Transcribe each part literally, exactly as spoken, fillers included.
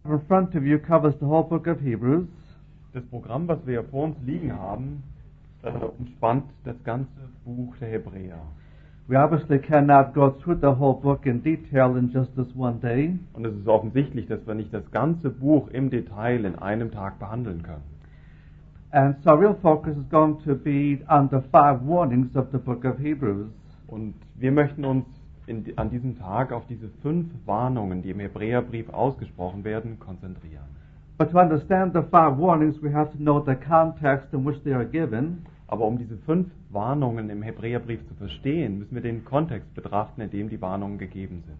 In front of you covers the whole book of Hebrews. Das Programm, was wir hier vor uns liegen haben, äh, umspannt das ganze Buch der Hebräer. We obviously cannot go through the whole book in detail in just this one day. Und es ist offensichtlich, dass wir nicht das ganze Buch im Detail in einem Tag behandeln können. And so our real focus is going to be on the five warnings of the book of Hebrews. Und wir möchten uns in, an diesem Tag auf diese fünf Warnungen, die im Hebräerbrief ausgesprochen werden, konzentrieren. But to understand the five warnings, we have to know the context in which they are given. Aber um diese fünf Warnungen im Hebräerbrief zu verstehen, müssen wir den Kontext betrachten, in dem die Warnungen gegeben sind.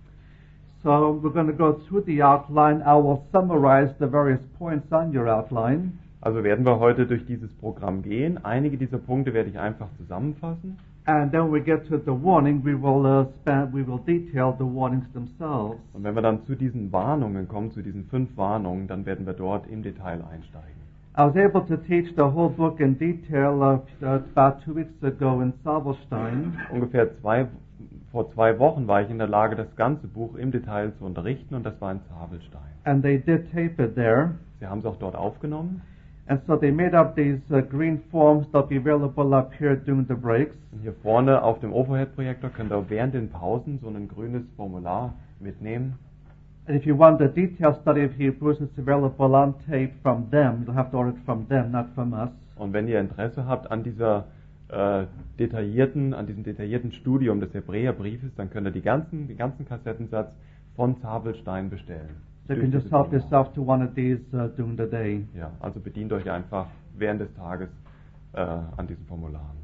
So we're going to go through the outline. I will summarize the various points on your outline. Also werden wir heute durch dieses Programm gehen. Einige dieser Punkte werde ich einfach zusammenfassen. And then when we get to the warning, we will uh, spend, we will detail the warnings themselves. Und wenn wir dann zu diesen Warnungen kommen, zu diesen fünf Warnungen, dann werden wir dort im Detail einsteigen. I was able to teach the whole book in detail uh, about two weeks ago in Sabelstein. Ungefähr zwei, vor zwei Wochen war ich in der Lage, das ganze Buch im Detail zu unterrichten, und das war in Zabelstein. And they did tape it there. Sie haben es auch dort aufgenommen. And so they made up these uh, green forms that'll be available up here during the breaks. Und hier vorne auf dem Overhead-Projektor könnt ihr während den Pausen so ein grünes Formular mitnehmen. And if you want the detailed study of Hebrews, it's available on tape from them. You'll have to order it from them, not from us. Und wenn ihr Interesse habt an dieser äh, detaillierten, an diesem detaillierten Studium des Hebräerbriefes, dann könnt ihr die ganzen, den ganzen Kassettensatz von Zabelstein bestellen. So you can just help yourself to one of these uh, during the day. Ja, also bedient euch einfach während des Tages äh, an diesen Formularen.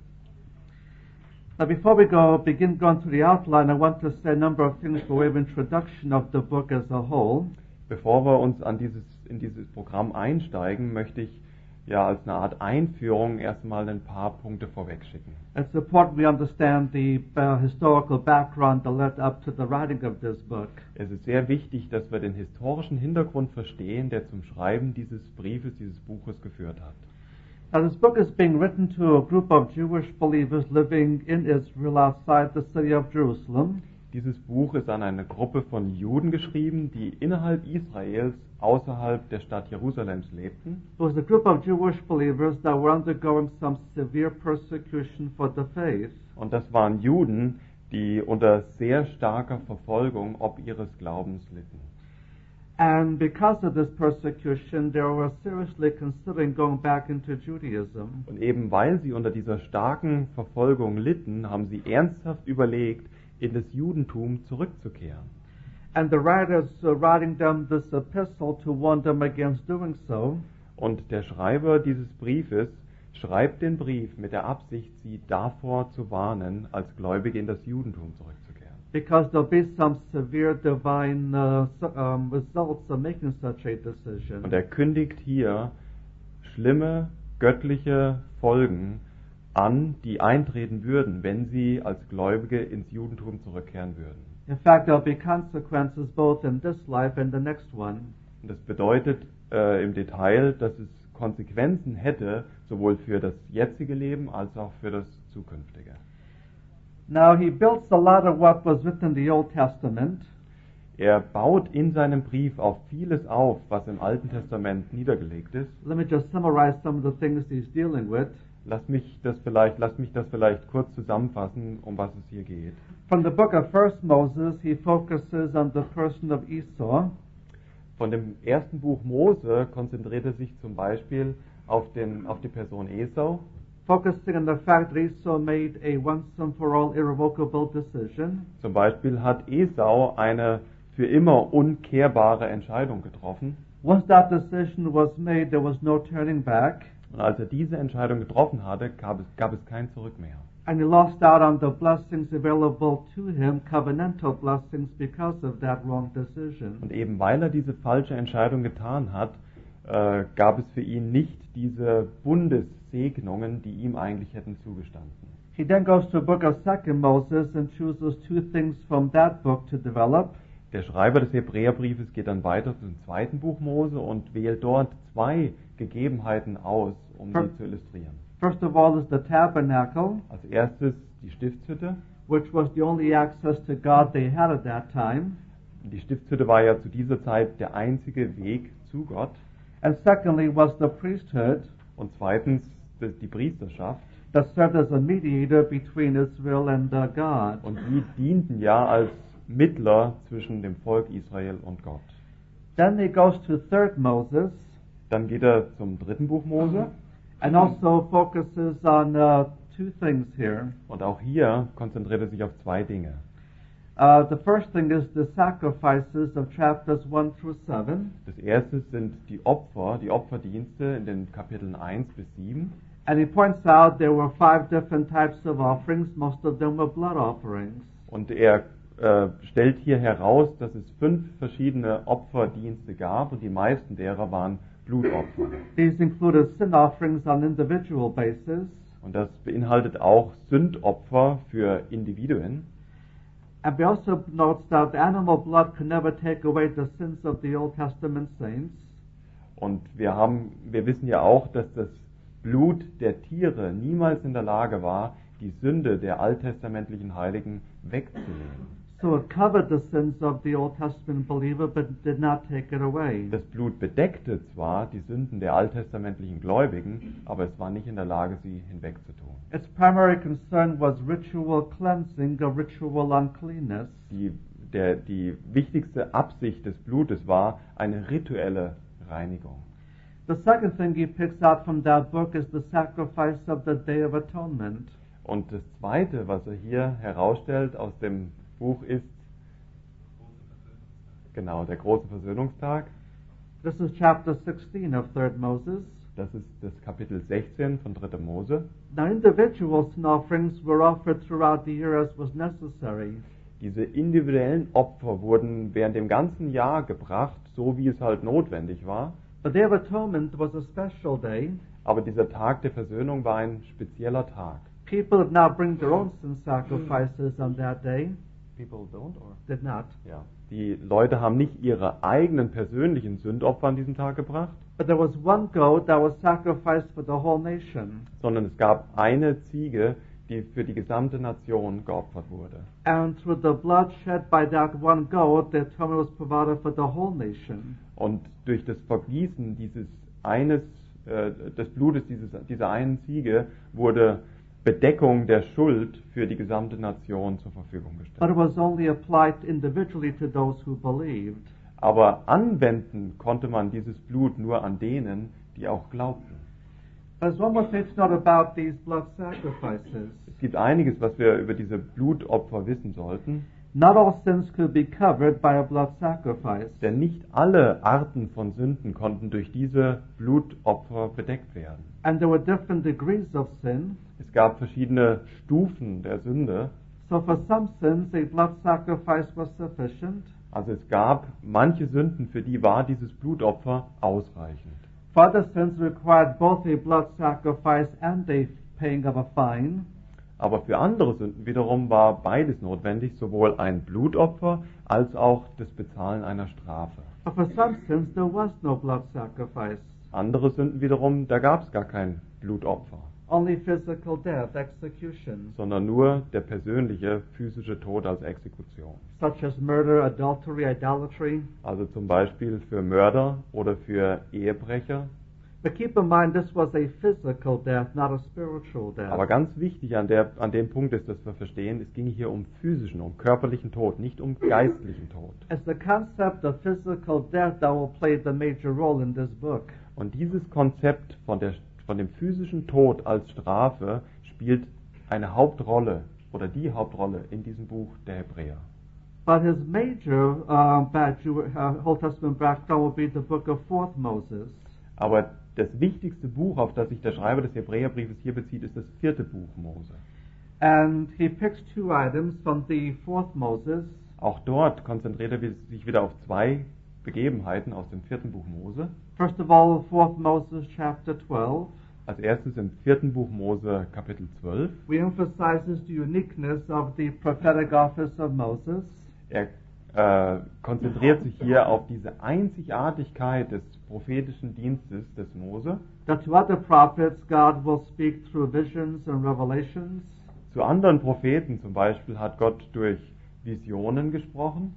Now, before we go begin going through the outline, I want to say a number of things by way of introduction of the book as a whole. Bevor wir uns an dieses, in dieses Programm einsteigen, möchte ich ja als eine Art Einführung erstmal ein paar Punkte vorwegschicken. It's important we understand the uh, historical background that led up to the writing of this book. Es ist sehr wichtig, dass wir den historischen Hintergrund verstehen, der zum Schreiben dieses Briefes, dieses Buches geführt hat. Now, this book is being written to a group of Jewish believers living in Israel outside the city of Jerusalem. Dieses Buch ist an eine Gruppe von Juden geschrieben, die innerhalb Israels außerhalb der Stadt Jerusalems lebten. It was a group of Jewish believers that were undergoing some severe persecution for the faith. Und das waren Juden, die unter sehr starker Verfolgung ob ihres Glaubens litten. And because of this persecution, they were seriously considering going back into Judaism. Und eben weil sie unter dieser starken Verfolgung litten, haben sie ernsthaft überlegt, in das Judentum zurückzukehren. And the writers uh, writing them this epistle to warn them against doing so. Und der Schreiber dieses Briefes schreibt den Brief mit der Absicht, sie davor zu warnen, als Gläubige in das Judentum zurückzukehren. Because there'll be some severe divine uh, so- um, results of making such a decision. Und er kündigt hier schlimme göttliche Folgen an, die eintreten würden, wenn sie als Gläubige ins Judentum zurückkehren würden. In fact, there'll be consequences both in this life and the next one. Und das bedeutet äh, im Detail, dass es Konsequenzen hätte, sowohl für das jetzige Leben als auch für das zukünftige. Now, he builds a lot of what was written in the Old Testament. Er baut in seinem Brief auf vieles auf, was im Alten Testament niedergelegt ist. Let me just summarize some of the things he's dealing with. Lass mich das vielleicht, lass mich das vielleicht kurz zusammenfassen, um was es hier geht. From the book of First Moses, he focuses on the person of Esau. Von dem ersten Buch Mose konzentriert er sich zum Beispiel auf, den, auf die Person Esau, Focusing on the fact that Esau made a once and for all irrevocable decision. Zum Beispiel hat Esau eine für immer umkehrbare Entscheidung getroffen. Once that decision was made, there was no turning back. Und als er diese Entscheidung getroffen hatte, gab es, gab es kein Zurück mehr. And he lost out on the blessings available to him, covenantal blessings, because of that wrong decision. Und eben weil er diese falsche Entscheidung getan hat, äh, gab es für ihn nicht diese Bundessegnungen, die ihm eigentlich hätten zugestanden. He then goes to the book of Second Moses and chooses two things from that book to develop. Der Schreiber des Hebräerbriefes geht dann weiter zum zweiten Buch Mose und wählt dort zwei Gegebenheiten aus, um sie zu illustrieren. First of all is the tabernacle, Als erstes die Stiftshütte, which was the only access to God they had at that time. Die Stiftshütte war ja zu dieser Zeit der einzige Weg zu Gott. And secondly was the priesthood Und zweitens die die Priesterschaft. that served as a mediator between Israel and uh, God. Und die dienten ja als Mittler zwischen dem Volk Israel und Gott. Then he goes to third Moses Dann geht er zum dritten Buch Mose. and also focuses on uh, two things here. Und auch hier konzentriert er sich auf zwei Dinge. Uh, the first thing is the sacrifices of chapters one through seven. Das erste sind die Opfer, die Opferdienste in den Kapiteln eins bis sieben. And he points out there were five different types of offerings. Most of them were blood offerings. Und er äh, stellt hier heraus, dass es fünf verschiedene Opferdienste gab und die meisten derer waren Blutopfer. These included sin offerings on individual basis, Und das beinhaltet auch Sündopfer für Individuen. and we also note that animal blood could never take away the sins of the Old Testament saints. Und wir haben, wir wissen ja auch, dass das Blut der Tiere niemals in der Lage war, die Sünde der alttestamentlichen Heiligen wegzunehmen. So it covered the sins of the Old Testament believer, but did not take it away. Das Blut bedeckte zwar die Sünden der alttestamentlichen Gläubigen, aber es war nicht in der Lage, sie hinwegzutun. Its primary concern was ritual cleansing or ritual uncleanness. Die, der, die wichtigste Absicht des Blutes war eine rituelle Reinigung. The second thing he picks out from that book is the sacrifice of the Day of Atonement. Und das Zweite, was er hier herausstellt aus dem Buch, ist genau der große Versöhnungstag. This is chapter sixteen of third Moses. Das ist das Kapitel sechzehn von dritter Mose. Now individual sin offerings were offered throughout the year as was necessary. Diese individuellen Opfer wurden während dem ganzen Jahr gebracht, so wie es halt notwendig war. The Day of Atonement was a special day. Aber dieser Tag der Versöhnung war ein spezieller Tag. People did not bring their own sin sacrifices on that day. People don't, or? Did not. Ja. Die Leute haben nicht ihre eigenen persönlichen Sündopfer an diesem Tag gebracht, But there was one goat that was sacrificed for the whole nation. sondern es gab eine Ziege, die für die gesamte Nation geopfert wurde. And through the blood shed by that one goat, the atonement was provided for the whole nation. Und durch das Vergießen dieses eines, äh, des Blutes dieses, dieser einen Ziege wurde Bedeckung der Schuld für die gesamte Nation zur Verfügung But it gestellt. was only applied individually to those who believed. Aber anwenden konnte man dieses Blut nur an denen, die auch glaubten. There's one more thing to note about these blood sacrifices. Es gibt einiges, was wir über diese Blutopfer wissen sollten, Not all sins could be covered by a blood sacrifice. denn nicht alle Arten von Sünden konnten durch diese Blutopfer bedeckt werden. And there were different degrees of sin. Es gab verschiedene Stufen der Sünde. So for some sins, a blood sacrifice was sufficient. Also es gab manche Sünden, für die war dieses Blutopfer ausreichend. For other sins required both a blood sacrifice and a paying of a fine. Aber für andere Sünden wiederum war beides notwendig, sowohl ein Blutopfer als auch das Bezahlen einer Strafe. But for some sins, there was no blood sacrifice. Andere Sünden wiederum, da gab es gar kein Blutopfer, Only physical death, execution, sondern nur der persönliche physische Tod als Exekution. such as murder, adultery, idolatry. Also zum Beispiel für Mörder oder für Ehebrecher. But keep in mind, this was a physical death, not a spiritual death. Aber ganz wichtig an, der, an dem Punkt ist, dass wir verstehen, es ging hier um physischen, um körperlichen Tod, nicht um geistlichen Tod. It's the concept of physical death that will play the major role in this book. Und dieses Konzept von, der, von dem physischen Tod als Strafe spielt eine Hauptrolle oder die Hauptrolle in diesem Buch der Hebräer. But his major uh, bad Jew- uh, Old Testament background will be the book of Fourth Moses. Aber das wichtigste Buch, auf das sich der Schreiber des Hebräerbriefes hier bezieht, ist das vierte Buch Mose. And he picks two items from the Fourth Moses. Auch dort konzentriert er sich wieder auf zwei Begebenheiten aus dem vierten Buch Mose. First of all, Fourth Moses chapter twelve. Als erstes im vierten Buch Mose Kapitel zwölf. We emphasizes the uniqueness of the prophetic office of Moses. Er äh, konzentriert sich hier auf diese Einzigartigkeit des prophetischen Dienstes des Mose. That to other prophets God will speak through visions and revelations. Zu anderen Propheten zum Beispiel hat Gott durch Visionen gesprochen.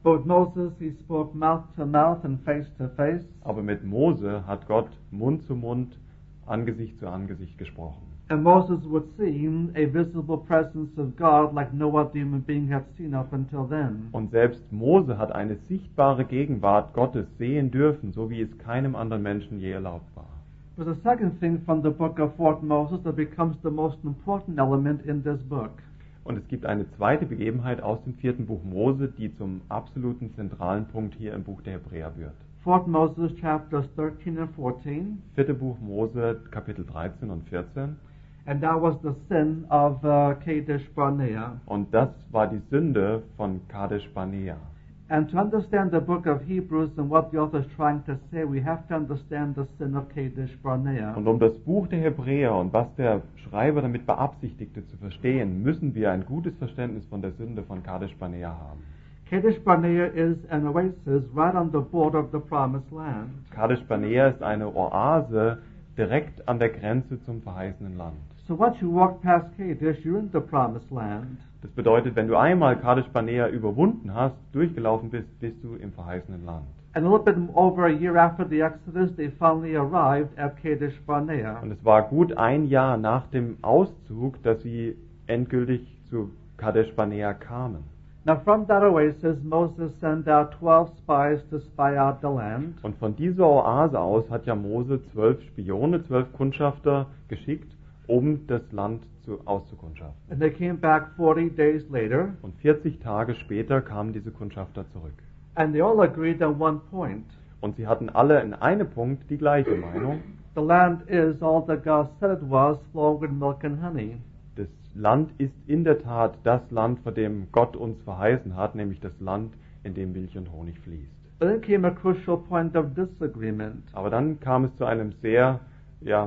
But with Moses, he spoke mouth to mouth and face to face. Aber mit Mose hat Gott Mund zu Mund, Angesicht zu Angesicht gesprochen. And Moses would see a visible presence of God like no other human being had seen up until then. Und selbst Mose hat eine sichtbare Gegenwart Gottes sehen dürfen, so wie es keinem anderen Menschen je erlaubt war. There's a second thing from the book of fourth Moses that becomes the most important element in this book. Und es gibt eine zweite Begebenheit aus dem vierten Buch Mose, die zum absoluten zentralen Punkt hier im Buch der Hebräer wird. fourth Moses chapters thirteen and fourteen. Vierte Buch Mose, Kapitel dreizehn und vierzehn. And that was the sin of uh, Kadesh Barnea. Und das war die Sünde von Kadesh Barnea. And to understand the book of Hebrews and what the author is trying to say, we have to understand the sin of Kadesh Barnea. Und um das Buch der Hebräer und was der Schreiber damit beabsichtigte zu verstehen, müssen wir ein gutes Verständnis von der Sünde von Kadesh Barnea haben. Kadesh Barnea is an oasis right on the border of the promised land. Kadesh Barnea ist eine Oase direkt an der Grenze zum verheißenen Land. So once you walk past Kadesh, you're in the promised land. Das bedeutet, wenn du einmal Kadesh Barnea überwunden hast, durchgelaufen bist, bist du im verheißenen Land. And a little bit over a year after the Exodus, they finally arrived at Kadesh Barnea. Und es war gut ein Jahr nach dem Auszug, dass sie endgültig zu Kadesh Barnea kamen. Now from that oasis, Moses sent out twelve spies to spy out the land. Und von dieser Oase aus hat ja Mose zwölf Spione, zwölf Kundschafter geschickt, um das Land zu, auszukundschaften. And they came back forty days later, Und vierzig Tage später kamen diese Kundschafter zurück. and they all agreed on one point. Und sie hatten alle in einem Punkt die gleiche Meinung. The land is all that God said it was, flowing with milk and honey. Das Land ist in der Tat das Land, vor dem Gott uns verheißen hat, nämlich das Land, in dem Milch und Honig fließt. But then came a crucial point of disagreement. Aber dann kam es zu einem sehr ja,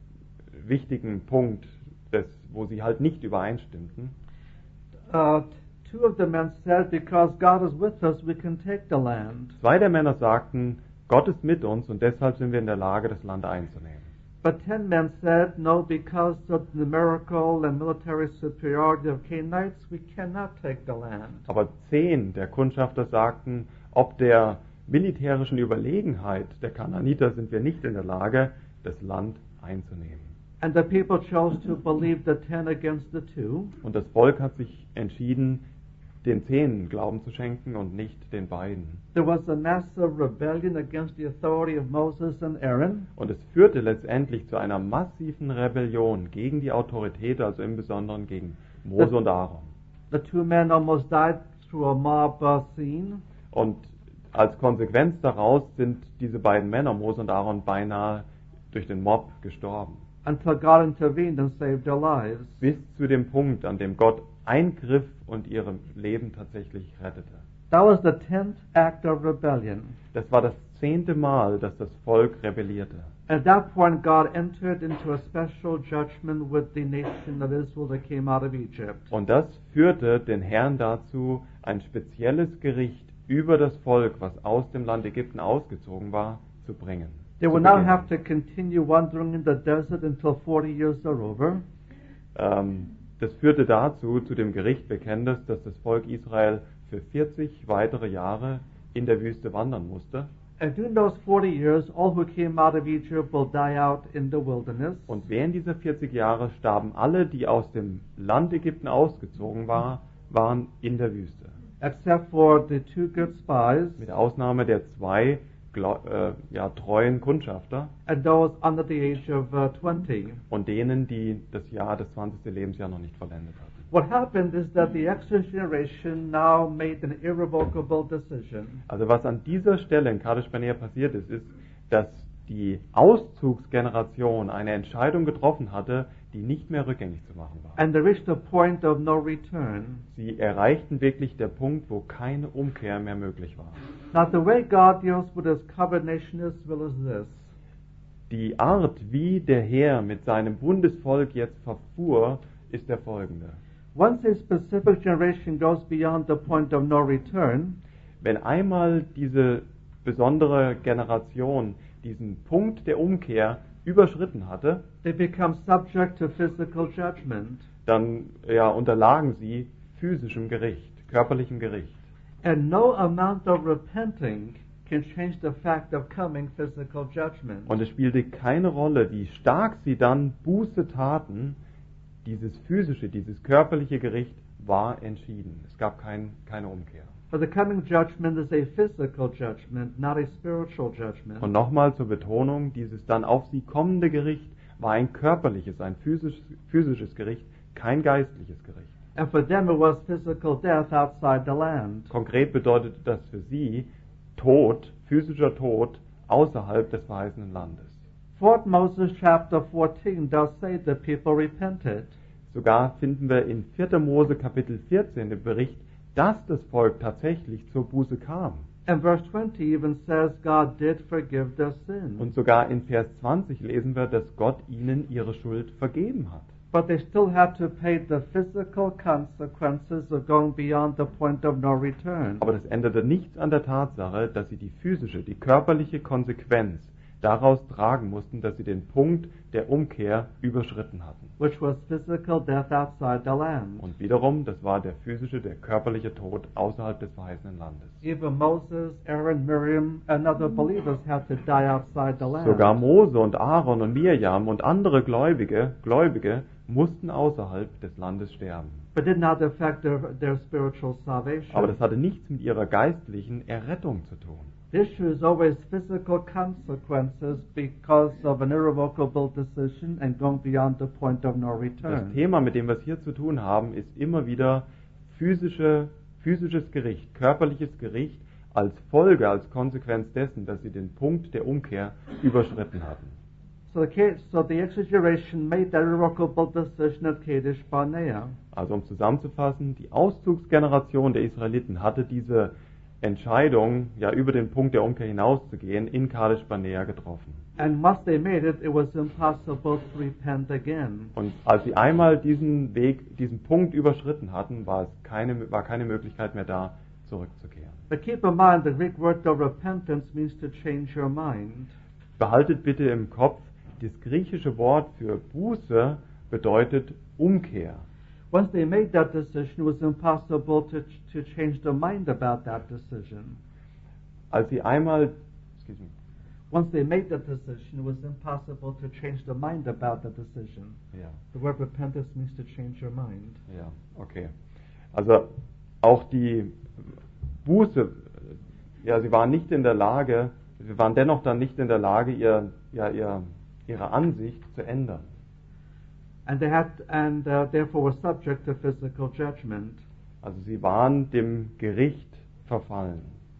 wichtigen Punkt, des, wo sie halt nicht übereinstimmten. Uh, two of the men said, because God is with us, we can take the land. Zwei der Männer sagten, Gott ist mit uns und deshalb sind wir in der Lage, das Land einzunehmen. But ten men said, no, because of the numerical and military superiority of Canaanites, we cannot take the land. Aber zehn der Kundschafter sagten, ob der militärischen Überlegenheit der Kanaaniter sind wir nicht in der Lage, das Land einzunehmen. And the people chose to believe the ten against the two. Und das Volk hat sich entschieden, den Zehn Glauben zu schenken und nicht den beiden. There was a massive rebellion against the authority of Moses and Aaron. Und es führte letztendlich zu einer massiven Rebellion gegen die Autorität, also im Besonderen gegen Mose und Aaron. The two men almost died through a mob uh, scene. Und als Konsequenz daraus sind diese beiden Männer, Mose und Aaron, beinahe durch den Mob gestorben. Until God intervened and saved their lives. Bis zu dem Punkt, an dem Gott eingriff und ihre Leben tatsächlich rettete. That was the tenth act of rebellion. Das war das zehnte Mal, dass das Volk rebellierte. At that point, God entered into a special judgment with the nation of Israel that came out of Egypt. Und das führte den Herrn dazu, ein spezielles Gericht über das Volk, was aus dem Land Ägypten ausgezogen war, zu bringen. They will zu now beginnen. have to continue wandering in the desert until forty years are over. Ähm, das führte dazu, zu dem Gericht bekenntnis, dass das Volk Israel für vierzig weitere Jahre in der Wüste wandern musste. And during those forty years, all who came out of Egypt will die out in the wilderness. Und während dieser vierzig Jahre starben alle, die aus dem Land Ägypten ausgezogen war, waren in der Wüste. Except for the two good spies Mit Ausnahme der zwei glau- äh, ja, treuen Kundschafter and those under the age of uh, twenty. und denen, die das Jahr, das zwanzigste Lebensjahr noch nicht vollendet hatten. What happened is that the Exodus generation now made an irrevocable decision. Also was an dieser Stelle in Kadesh Barnea passiert ist, ist, dass die Auszugsgeneration eine Entscheidung getroffen hatte, die nicht mehr rückgängig zu machen war. And they reached a point of no return. Sie erreichten wirklich der Punkt, wo keine Umkehr mehr möglich war. Now the way God deals with his covenant nation Israel is this. Die Art, wie der Herr mit seinem Bundesvolk jetzt verfuhr, ist der folgende. Once a specific generation goes beyond the point of no return, Wenn einmal diese besondere Generation diesen Punkt der Umkehr überschritten hatte, they become subject to physical judgment. dann ja, unterlagen sie physischem Gericht, körperlichem Gericht. And no amount of repenting can change the fact of coming physical judgment. Und es spielte keine Rolle, wie stark sie dann Buße taten, dieses physische, dieses körperliche Gericht war entschieden. Es gab kein, keine Umkehr. For the coming judgment is a physical judgment, not a spiritual judgment. Und nochmal zur Betonung, dieses dann auf sie kommende Gericht war ein körperliches, ein physisch, physisches Gericht, kein geistliches Gericht. And for them it was physical death outside the land. Konkret bedeutet das für sie Tod, physischer Tod außerhalb des verheißenen Landes. Fourth Moses chapter fourteen does say the people repented. Sogar finden wir in vierter Mose Kapitel vierzehn den Bericht, dass das Volk tatsächlich zur Buße kam. And verse twenty even says God did forgive their sins. Und sogar in Vers zwanzig lesen wir, dass Gott ihnen ihre Schuld vergeben hat. But they still had to pay the physical consequences of going beyond the point of no return. Aber das änderte nichts an der Tatsache, dass sie die physische, die körperliche Konsequenz daraus tragen mussten, dass sie den Punkt der Umkehr überschritten hatten. Which was physical death outside the land. Und wiederum, das war der physische, der körperliche Tod außerhalb des verheißenen Landes. Even Moses, Aaron, Miriam, and other believers had to die outside the land. Sogar Mose und Aaron und Mirjam und andere Gläubige, Gläubige mussten außerhalb des Landes sterben. But did not affect their, their spiritual salvation. Aber das hatte nichts mit ihrer geistlichen Errettung zu tun. The issue is always physical consequences because of an irrevocable decision and going beyond the point of no Das return. Thema, mit dem wir es hier zu tun haben, ist immer wieder physische, physisches Gericht, körperliches Gericht als Folge, als Konsequenz dessen, dass sie den Punkt der Umkehr überschritten hatten. So the, ca- so the exaggeration made that irrevocable decision at Kadesh Barnea. Also um zusammenzufassen, die Auszugsgeneration der Israeliten hatte diese Entscheidung, ja über den Punkt der Umkehr hinauszugehen, in Kadesh Barnea getroffen. And once they made it, it was impossible to repent again. Und als sie einmal diesen Weg, diesen Punkt überschritten hatten, war es keine, war keine Möglichkeit mehr da, zurückzukehren. But keep in mind, the Greek word of repentance means to change your mind. Behaltet bitte im Kopf, das griechische Wort für Buße bedeutet Umkehr. Once they made that decision, it was impossible to, to change their mind about that decision. Als sie einmal, excuse me, Once they made that decision, it was impossible to change their mind about the decision. ja, The word repentance means to change your mind. ja, okay. Also auch die Buße, ja, sie waren nicht in der Lage, sie waren dennoch dann nicht in der Lage, ihr, ja, ihr, ihre Ansicht zu ändern. And they had, and uh, therefore were subject to physical judgment. Also sie waren dem Gericht verfallen.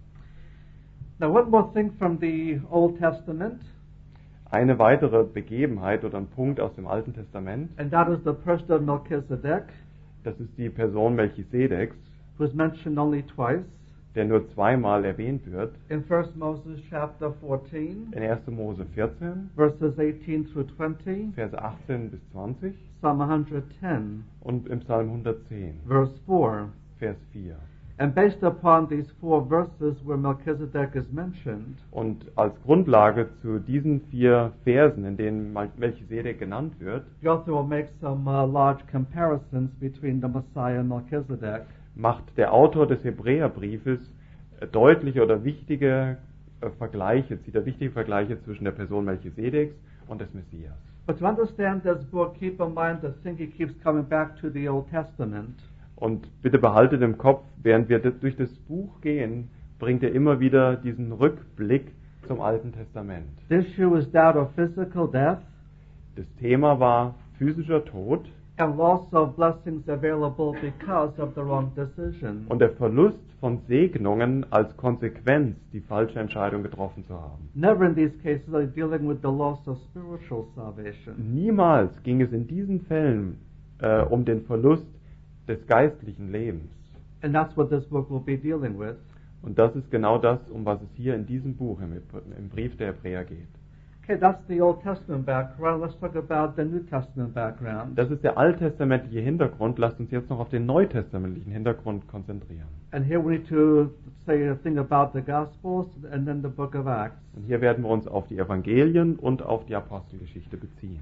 Now, one more thing from the Old Testament, Eine weitere Begebenheit oder ein Punkt aus dem Alten Testament, and that is the person of Melchizedek, das ist die Person Melchisedeks, who is mentioned only twice. der nur zweimal erwähnt wird, In First Moses chapter fourteen, in erster Mose vierzehn, verses eighteen through twenty, Verse achtzehn bis zwanzig Psalm one ten, und im Psalm hundertzehn, verse four. Vers vier. And based upon these four verses where Melchizedek is mentioned, Und als Grundlage zu diesen vier Versen, in denen Mal- Melchisedek genannt wird, the author will make some uh, large comparisons between the Messiah and Melchizedek. macht der Autor des Hebräerbriefes äh, deutliche oder wichtige äh, Vergleiche, zieht er wichtige Vergleiche zwischen der Person Melchisedeks und des Messias. But to understand this book, keep in mind the thing he keeps coming back to the Old Testament. Und bitte behaltet im Kopf, während wir das- durch das Buch gehen, bringt er immer wieder diesen Rückblick zum Alten Testament. The issue is that of physical death Das Thema war physischer Tod and loss of blessings available because of the wrong decision. und der Verlust von Segnungen als Konsequenz, die falsche Entscheidung getroffen zu haben. Never in these cases are they dealing with the loss of spiritual salvation. Niemals ging es in diesen Fällen äh, um den Verlust des geistlichen Lebens. And that's what this book will be dealing with. Und das ist genau das, um was es hier in diesem Buch, im, im Brief der Hebräer geht. Okay, that's the Old Testament background. Let's talk about the New Testament background. Das ist der alttestamentliche Hintergrund. Lasst uns jetzt noch auf den neutestamentlichen Hintergrund konzentrieren. And here we need to say a thing about the Gospels and then the book of Acts. Und hier werden wir uns auf die Evangelien und auf die Apostelgeschichte beziehen.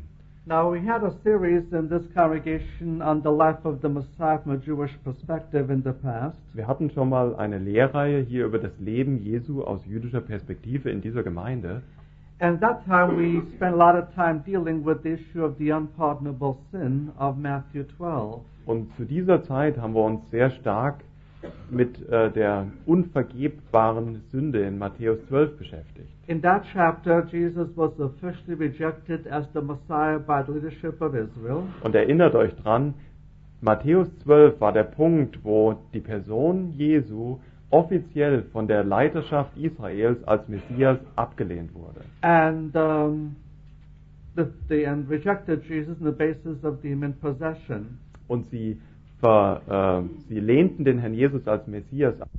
Now, we had a series in this congregation on the life of the Messiah from a Jewish perspective in the past. Wir hatten schon mal eine Lehrreihe hier über das Leben Jesu aus jüdischer Perspektive in dieser Gemeinde. And at that time, we spent a lot of time dealing with the issue of the unpardonable sin of Matthew twelve. Und zu dieser Zeit haben wir uns sehr stark mit äh, der unvergebbaren Sünde in Matthäus zwölf beschäftigt. In that chapter, Jesus was officially rejected as the Messiah by the leadership of Israel. Und erinnert euch dran, Matthäus zwölf war der Punkt, wo die Person Jesu offiziell von der Leiterschaft Israels als Messias abgelehnt wurde. And um, the, the, and rejected Jesus on the basis of demon possession. Und sie, ver, äh, sie lehnten den Herrn Jesus als Messias ab.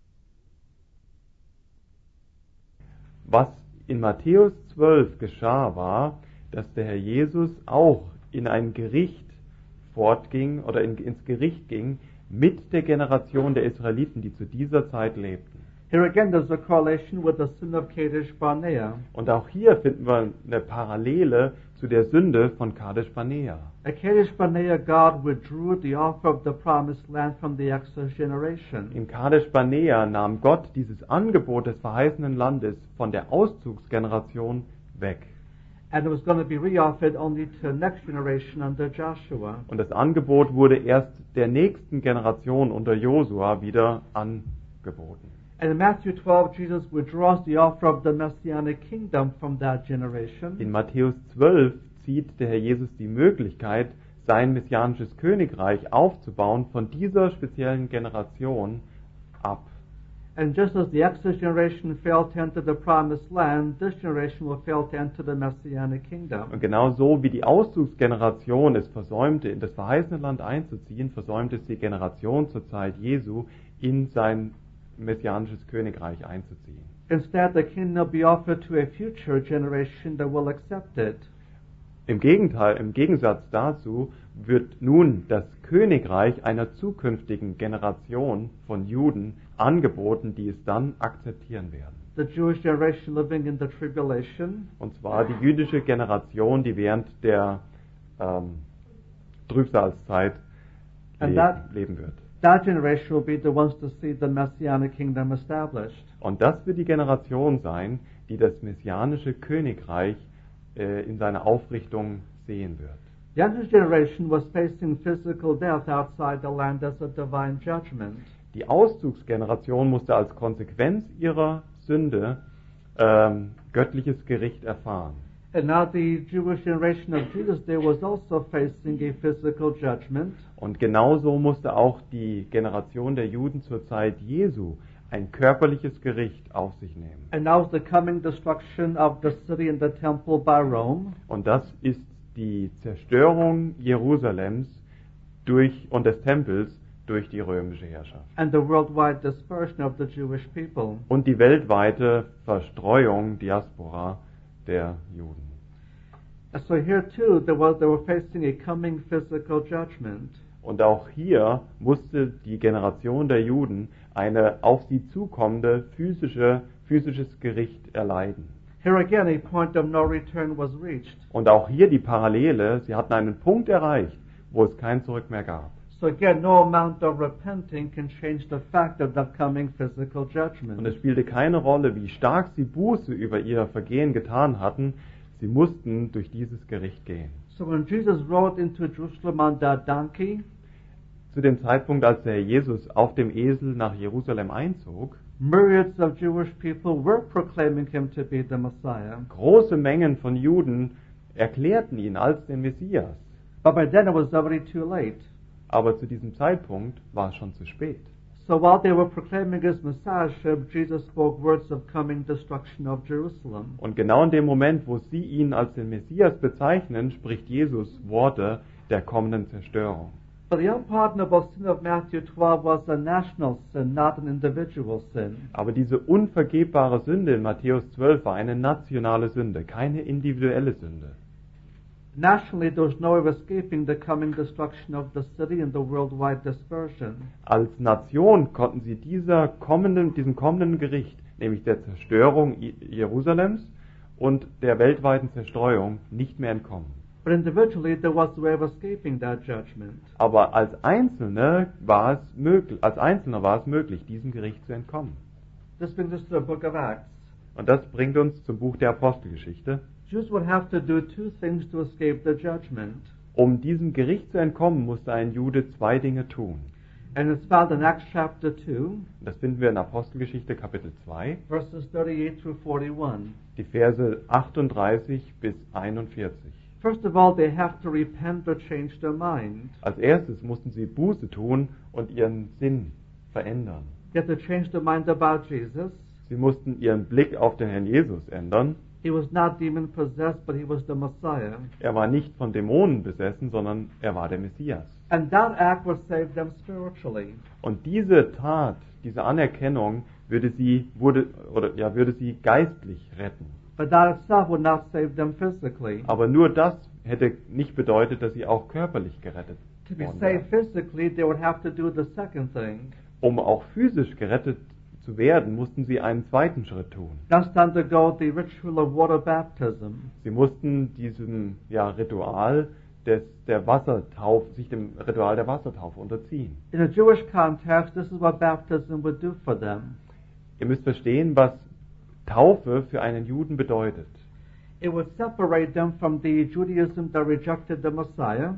Was in Matthäus zwölf geschah, war, dass der Herr Jesus auch in ein Gericht fortging oder in, ins Gericht ging mit der Generation der Israeliten, die zu dieser Zeit lebten. Here again, there's a correlation with the sin of Kadesh Barnea. Und auch hier finden wir eine Parallele zu der Sünde von Kadesh Barnea. At Kadesh Barnea, God withdrew the offer of the promised land from the Exodus generation. In Kadesh Barnea nahm Gott dieses Angebot des verheißenen Landes von der Auszugsgeneration weg. And it was going to be reoffered only to the next generation under Joshua. Und das Angebot wurde erst der nächsten Generation unter Josua wieder angeboten. And in Matthew twelve, Jesus withdraws the offer of the Messianic kingdom from that generation. In Matthäus zwölf zieht der Herr Jesus die Möglichkeit, sein messianisches Königreich aufzubauen, von dieser speziellen Generation ab. And just as the Exodus generation failed to enter the promised land, this generation will fail to enter the Messianic kingdom. Und genau so wie die Auszugsgeneration es versäumte, in das verheißene Land einzuziehen, versäumte es die Generation zur Zeit Jesu, in sein messianisches Königreich einzuziehen. Instead, the kingdom will be offered to a future generation that will accept it. Im Gegenteil, im Gegensatz dazu wird nun das Königreich einer zukünftigen Generation von Juden angeboten, die es dann akzeptieren werden. The Jewish generation living in the tribulation, Und zwar die jüdische Generation, die während der ähm, Trübsalzeit And le that- leben wird. that generation will be the ones to see the Messianic kingdom established. Und das wird die Generation sein, die das messianische Königreich äh, in seiner Aufrichtung sehen wird. The Exodus generation was facing physical death outside the land as a divine judgment. Die Auszugsgeneration musste als Konsequenz ihrer Sünde ähm, göttliches Gericht erfahren. And now the Jewish generation of Jesus' day was also facing a physical judgment. Und genauso musste auch die Generation der Juden zur Zeit Jesu ein körperliches Gericht auf sich nehmen. And now is the coming destruction of the city and the temple by Rome. Und das ist die Zerstörung Jerusalems durch, und des Tempels durch die römische Herrschaft. And the worldwide dispersion of the Jewish people. Und die weltweite Verstreuung, Diaspora der Juden. And so here too, there was, they were facing a coming physical judgment. Und auch hier musste die Generation der Juden eine auf sie zukommende physische, physisches Gericht erleiden. Here again, a point of no return was reached. Und auch hier die Parallele, sie hatten einen Punkt erreicht, wo es kein Zurück mehr gab. So again, no amount of repenting can change the fact of that coming physical Und judgment. es spielte keine Rolle, wie stark sie Buße über ihr Vergehen getan hatten, sie mussten durch dieses Gericht gehen. So when Jesus rode into Jerusalem on that donkey, Zu dem Zeitpunkt, als der Herr Jesus auf dem Esel nach Jerusalem einzog, myriads of Jewish people were proclaiming him to be the Messiah. große Mengen von Juden erklärten ihn als den Messias. But by then it was already too late. Aber zu diesem Zeitpunkt war es schon zu spät. So while they were proclaiming his messiahship, Jesus spoke words of coming destruction of Jerusalem. Und genau in dem Moment, wo sie ihn als den Messias bezeichnen, spricht Jesus Worte der kommenden Zerstörung. But the unpardonable sin of Matthew twelve was a national sin, not an individual sin. Aber diese unvergebbare Sünde in Matthäus zwölf war eine nationale Sünde, keine individuelle Sünde. Nationally, there was no way of escaping the coming destruction of the city and the worldwide dispersion. Als Nation konnten sie dieser kommenden, diesem kommenden Gericht, nämlich der Zerstörung Jerusalems und der weltweiten Zerstreuung, nicht mehr entkommen. But individually, there was a way of escaping that judgment. Aber als Einzelne war es möglich, als Einzelner war es möglich, diesem Gericht zu entkommen. This brings us to the book of Acts. Und das bringt uns zum Buch der Apostelgeschichte. Jews would have to do two things to escape the judgment. Um diesem Gericht zu entkommen, musste ein Jude zwei Dinge tun. And it's found in Acts chapter two, Das finden wir in Apostelgeschichte Kapitel zwei, verses thirty-eight through forty-one. die Verse achtunddreißig bis einundvierzig. First of all, they have to repent or change their mind. Als erstes mussten sie Buße tun und ihren Sinn verändern. They have to change their mind about Jesus. Sie mussten ihren Blick auf den Herrn Jesus ändern. He was not demon possessed, but he was the Messiah. Er war nicht von Dämonen besessen, sondern er war der Messias. And that act would save them spiritually. Und diese Tat, diese Anerkennung würde sie wurde oder ja würde sie geistlich retten. But that itself would not save them physically. Aber nur das hätte nicht bedeutet, dass sie auch körperlich gerettet To be worden saved wären. physically, they would have to do the second thing. Um auch physisch gerettet zu werden, mussten sie einen zweiten Schritt tun. That's to undergo the ritual of water baptism. Sie mussten diesem ja, Ritual des, der Wassertaufe, sich dem Ritual der Wassertaufe unterziehen. In a Jewish context, this is what baptism would do for them. Ihr müsst verstehen, was Taufe für einen Juden bedeutet. It would separate them from the Judaism that rejected the Messiah,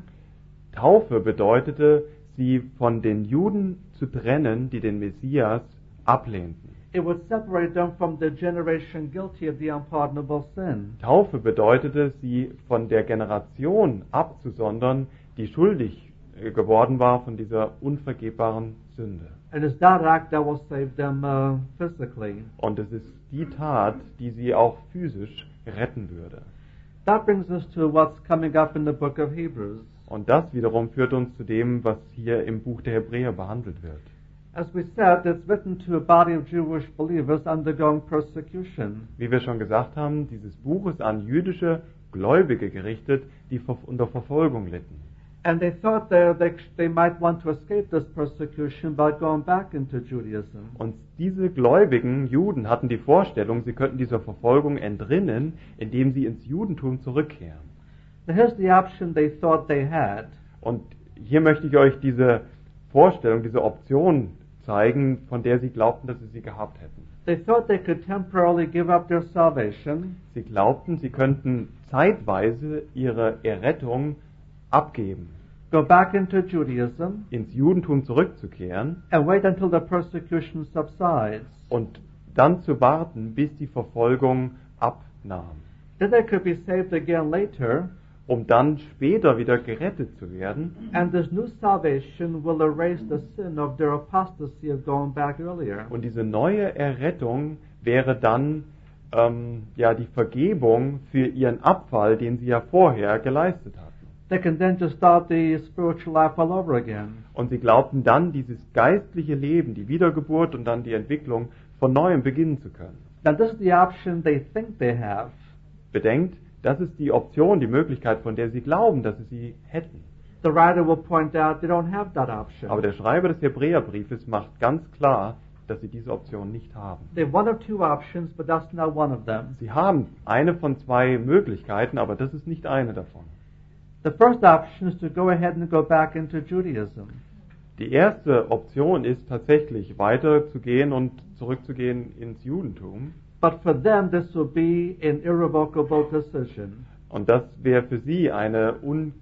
Taufe bedeutete, sie von den Juden zu trennen, die den Messias ablehnten. it would separate them from the generation guilty of the unpardonable sin. Taufe bedeutete, sie von der Generation abzusondern, die schuldig äh, geworden war von dieser unvergebbaren Sünde. And it's that act that will save them uh, physically. Und es ist die Tat, die sie auch physisch retten würde. That brings us to what's coming up in the book of Hebrews. Und das wiederum führt uns zu dem, was hier im Buch der Hebräer behandelt wird. As we said, it's written to a body of Jewish believers undergoing persecution. Wie wir schon gesagt haben, dieses Buch ist an jüdische Gläubige gerichtet, die ver- unter Verfolgung litten. And they thought that they, they might want to escape this persecution by going back into Judaism. Und diese gläubigen Juden hatten die Vorstellung, sie könnten dieser Verfolgung entrinnen, indem sie ins Judentum zurückkehren. Now here's the option they thought they had. Und hier möchte ich euch diese Vorstellung, diese Option zeigen, von der sie glaubten, dass sie sie gehabt hätten. They thought they could temporarily give up their salvation Sie glaubten, sie könnten zeitweise ihre Errettung abgeben, go back into Judaism, ins Judentum zurückzukehren and wait until the persecution subsides. und dann zu warten, bis die Verfolgung abnahm, Then they could be saved again later, um dann später wieder gerettet zu werden. and this new salvation will erase the sin of their apostasy of going back earlier. Und diese neue Errettung wäre dann ähm, ja die Vergebung für ihren Abfall, den sie ja vorher geleistet hatten. They can then just start the spiritual life all over again. Und sie glaubten dann, dieses geistliche Leben, die Wiedergeburt und dann die Entwicklung von neuem beginnen zu können. Now this is the option they think they have. Bedenkt, das ist die Option, die Möglichkeit, von der sie glauben, dass sie sie hätten. The writer will point out they don't have that option. Aber der Schreiber des Hebräerbriefes macht ganz klar, dass sie diese Option nicht haben. They have one of two options, but that's not one of them. Sie haben eine von zwei Möglichkeiten, aber das ist nicht eine davon. The first option is to go ahead and go back into Judaism. Die erste Option ist tatsächlich weiterzugehen und zurückzugehen ins Judentum. But for them, this will be an irrevocable decision. Und das wäre für sie eine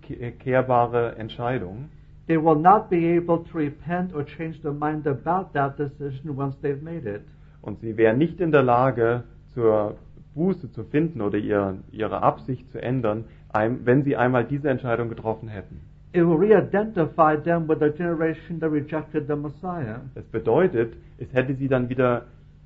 unkehrbare Entscheidung. They will not be able to repent or change their mind about that decision once they've made it. Und sie wären nicht in der Lage, zur Buße zu finden oder ihr, ihre Absicht zu ändern, ein- wenn sie einmal diese Entscheidung getroffen hätten. It will re-identify them with the generation that rejected the Messiah. Das bedeutet, es hätte sie dann wieder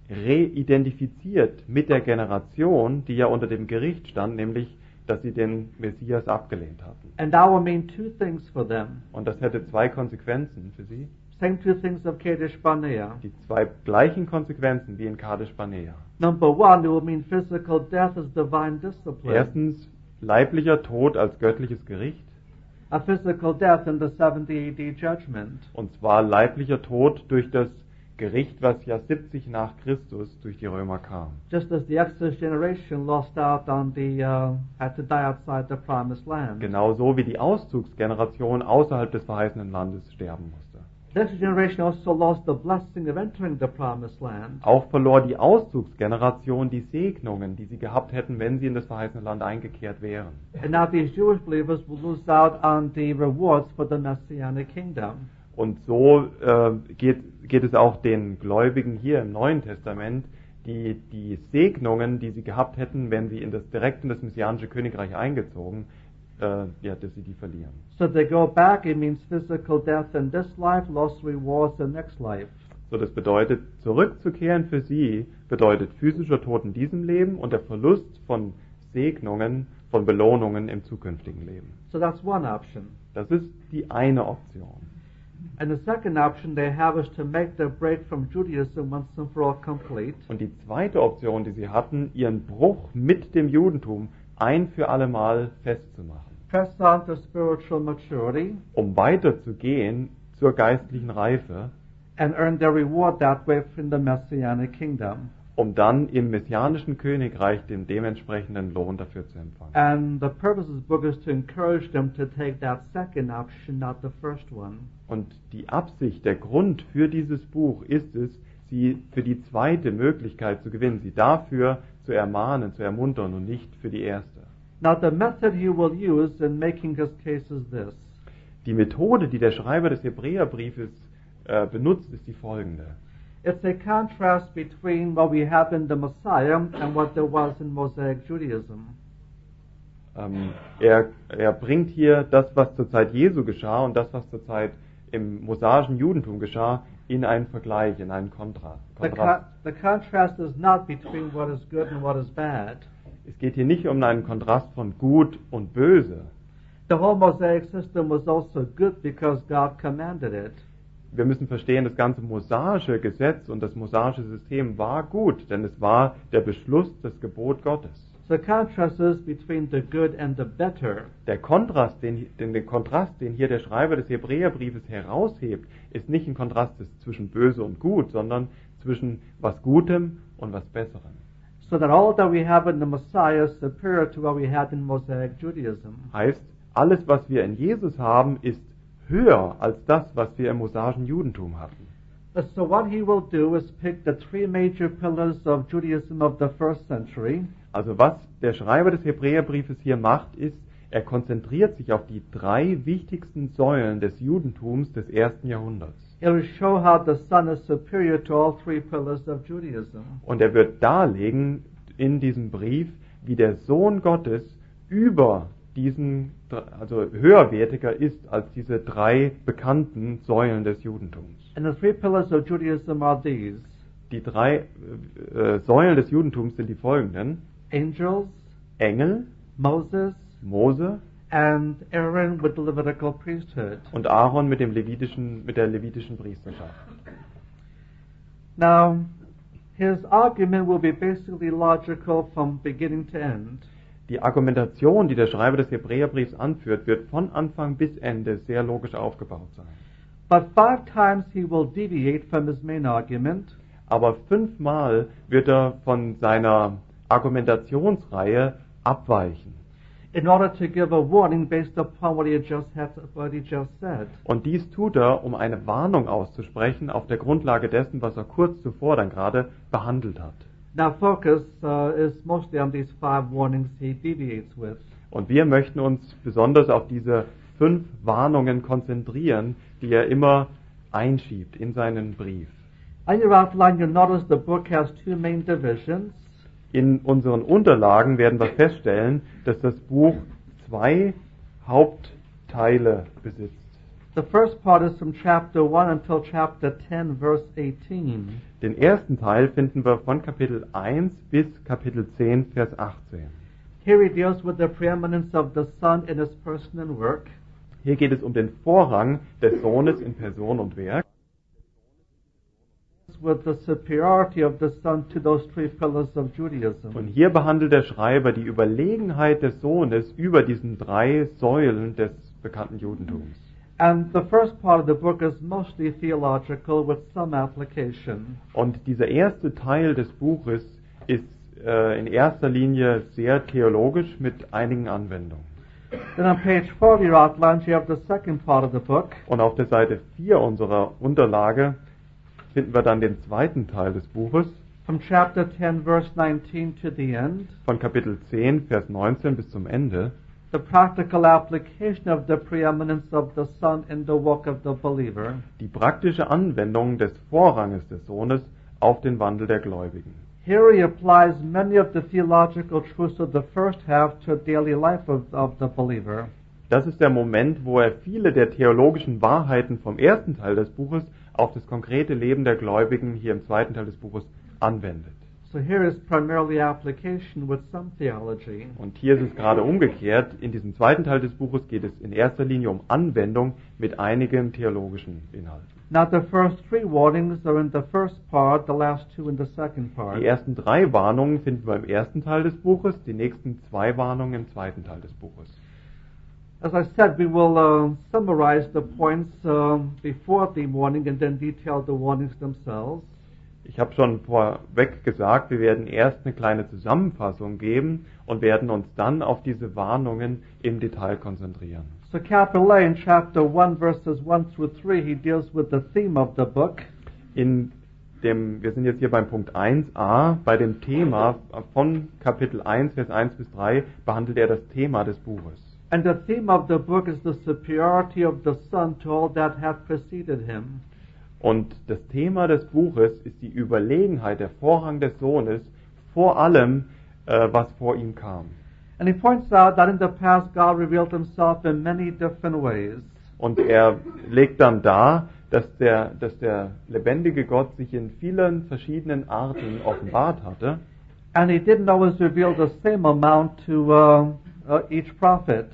reidentifiziert mit der Generation, die ja unter dem Gericht stand, nämlich, dass sie den Messias abgelehnt hatten. And that will mean two things for them. Und das hätte zwei Konsequenzen für sie. Same two things of Kadesh Barnea. Die zwei gleichen Konsequenzen wie in Kadesh Barnea. Number one, it will mean physical death as divine discipline. Erstens, leiblicher Tod als göttliches Gericht. A physical death in the seventy A D judgment. Und zwar leiblicher Tod durch das Gericht, was ja siebzig nach Christus durch die Römer kam. Just as the Exodus generation lost out on the, uh, had to die outside the promised land. Genauso wie die Auszugsgeneration außerhalb des verheißenen Landes sterben musste. The Exodus generation also lost the blessing of entering the promised land. Auch verlor die Auszugsgeneration die Segnungen, die sie gehabt hätten, wenn sie in das verheißene Land eingekehrt wären. And now these Jewish believers will lose out on the rewards for the Messianic kingdom. Und so äh, geht, geht es auch den Gläubigen hier im Neuen Testament, die die Segnungen, die sie gehabt hätten, wenn sie in das direkt in das messianische Königreich eingezogen, äh, ja, dass sie die verlieren. So they go back, it means physical death in this life, lost rewards in next life. So, das bedeutet, zurückzukehren für sie bedeutet physischer Tod in diesem Leben und der Verlust von Segnungen, von Belohnungen im zukünftigen Leben. So that's one option. Das ist die eine Option. And the second option they have is to make the break from Judaism once and for all complete. Und die zweite Option, die sie hatten, ihren Bruch mit dem Judentum ein für alle Mal festzumachen. Press on to spiritual maturity Um weiterzugehen zur geistlichen Reife, and earn their reward that way from the Messianic kingdom. um dann im messianischen Königreich den dementsprechenden Lohn dafür zu empfangen. And the purpose of this book is to encourage them to take that second option, not the first one. Und die Absicht, der Grund für dieses Buch ist es, sie für die zweite Möglichkeit zu gewinnen, sie dafür zu ermahnen, zu ermuntern und nicht für die erste. Now the method he will use in making his case is this. Die Methode, die der Schreiber des Hebräerbriefes äh, benutzt, ist die folgende. It's a contrast between what we have in the Messiah and what there was in Mosaic Judaism. Ähm, er, er bringt hier das, was zur Zeit Jesu geschah und das, was zur Zeit im mosaischen Judentum geschah, in einen Vergleich, in einen Kontra- The, co- Kontrast. the contrast is not between what is good and what is bad. Es geht hier nicht um einen Kontrast von Gut und Böse. The whole Mosaic system was also good because God commanded it. Wir müssen verstehen, das ganze mosaische Gesetz und das mosaische System war gut, denn es war der Beschluss, das Gebot Gottes. So the contrast is between the good and the better. Der Kontrast, den, den, den Kontrast, den hier der Schreiber des Hebräerbriefes heraushebt, ist nicht ein Kontrast zwischen Böse und Gut, sondern zwischen was Gutem und was Besserem. So that all that we have in the Messiah is superior to what we had in Mosaic Judaism. Heißt, alles, was wir in Jesus haben, ist höher als das, was wir im mosaischen Judentum hatten. So what he will do is pick the three major pillars of Judaism of the first century. Also was der Schreiber des Hebräerbriefes hier macht, ist, er konzentriert sich auf die drei wichtigsten Säulen des Judentums des ersten Jahrhunderts. It will show how the Son is superior to all three pillars of Judaism. Und er wird darlegen in diesem Brief, wie der Sohn Gottes über diesen, also höherwertiger ist als diese drei bekannten Säulen des Judentums. And the three pillars of Judaism are these: Die drei äh, Säulen des Judentums sind die folgenden: angels, Engel, Moses, Mose and Aaron with the Levitical priesthood. und Aaron mit dem levitischen, mit der levitischen Priesterschaft. Now, his argument will be basically logical from beginning to end. Die Argumentation, die der Schreiber des Hebräerbriefs anführt, wird von Anfang bis Ende sehr logisch aufgebaut sein. But five times he will deviate from his main argument, Aber fünfmal wird er von seiner Argumentationsreihe abweichen. in order to give a warning based upon what he just had, what he just said. Und dies tut er, um eine Warnung auszusprechen auf der Grundlage dessen, was er kurz zuvor dann gerade behandelt hat. Now, focus uh, is mostly on these five warnings he deviates with. Und wir möchten uns besonders auf diese fünf Warnungen konzentrieren, die er immer einschiebt in seinen Brief. On your outline, you'll notice the book has two main divisions. In unseren Unterlagen werden wir feststellen, dass das Buch zwei Hauptteile besitzt. The first part is from chapter one until chapter ten, verse eighteen. Den ersten Teil finden wir von Kapitel eins bis Kapitel zehn, Vers achtzehn. Here he deals with the preeminence of the Son in his person and work. Hier geht es um den Vorrang des Sohnes in Person und Werk. With the superiority of the Son to those three pillars of Und Judaism. hier behandelt der Schreiber die Überlegenheit des Sohnes über diesen drei Säulen des bekannten Judentums. And the first part of the book is mostly theological with some application. Und dieser erste Teil des Buches ist äh, in erster Linie sehr theologisch mit einigen Anwendungen. Then on page four of your outlines, you have the second part of the book. Und auf der Seite vier unserer Unterlage finden wir dann den zweiten Teil des Buches, From chapter ten, verse nineteen to the end, von Kapitel zehn, Vers neunzehn bis zum Ende, the practical application of the preeminence of the Son in the walk of the believer. die praktische Anwendung des Vorranges des Sohnes auf den Wandel der Gläubigen. Here he applies many of the theological truths of the first half to the daily life of, of the believer. Das ist der Moment, wo er viele der theologischen Wahrheiten vom ersten Teil des Buches auf das konkrete Leben der Gläubigen hier im zweiten Teil des Buches anwendet. So here is primarily application with some theology. Und hier ist es gerade umgekehrt. In diesem zweiten Teil des Buches geht es in erster Linie um Anwendung mit einigen theologischen Inhalten. Now the first three warnings are in the first part, the last two in the second part. Die ersten drei Warnungen finden wir im ersten Teil des Buches, die nächsten zwei Warnungen im zweiten Teil des Buches. As I said, we will uh, summarize the points uh, before the warning and then detail the warnings themselves. Ich habe schon vorweg gesagt, wir werden erst eine kleine Zusammenfassung geben und werden uns dann auf diese Warnungen im Detail konzentrieren. So capital A in chapter one, verses one through three, he deals with the theme of the book. In dem, wir sind jetzt hier beim Punkt eins a, bei dem Thema von Kapitel eins, Vers eins bis drei, behandelt er das Thema des Buches. And the theme of the book is the superiority of the Son to all that have preceded him. Und das Thema des Buches ist die Überlegenheit, der Vorrang des Sohnes vor allem, äh, was vor ihm kam. And he points out that in the past God revealed himself in many different ways. Und er legt dann dar, dass der, dass der lebendige Gott sich in vielen verschiedenen Arten offenbart hatte. And he didn't always reveal the same amount to uh, uh, each prophet.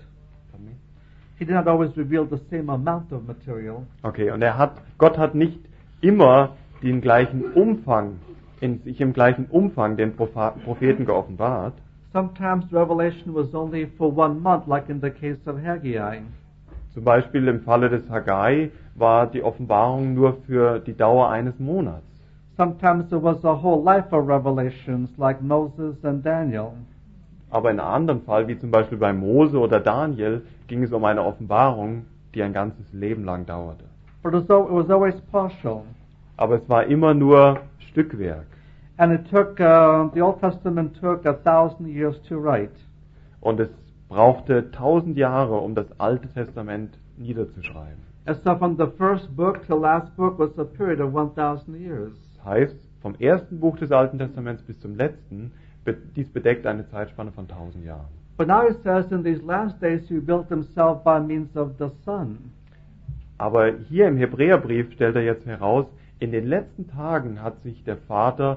He did not always reveal the same amount of material. Okay, und er hat, Gott hat nicht immer den gleichen Umfang, in, sich im gleichen Umfang den Propha- Propheten geoffenbart. Sometimes revelation was only for one month, like in the case of Haggai. Zum Beispiel im Falle des Haggai war die Offenbarung nur für die Dauer eines Monats. Sometimes there was a whole life of revelations, like Moses and Daniel. Aber in einem anderen Fall, wie zum Beispiel bei Mose oder Daniel, ging es um eine Offenbarung, die ein ganzes Leben lang dauerte. But it was, al- it was always partial. Aber es war immer nur Stückwerk. And it took, uh, the Old Testament took a thousand years to write. Und es brauchte tausend Jahre, um das Alte Testament niederzuschreiben. And so from the first book to last book was a period of one thousand years. Das heißt, vom ersten Buch des Alten Testaments bis zum letzten, be- dies bedeckt eine Zeitspanne von tausend Jahren. But now he says in these last days he built himself by means of the Son. Aber hier im Hebräerbrief stellt er jetzt heraus, in den letzten Tagen hat sich der Vater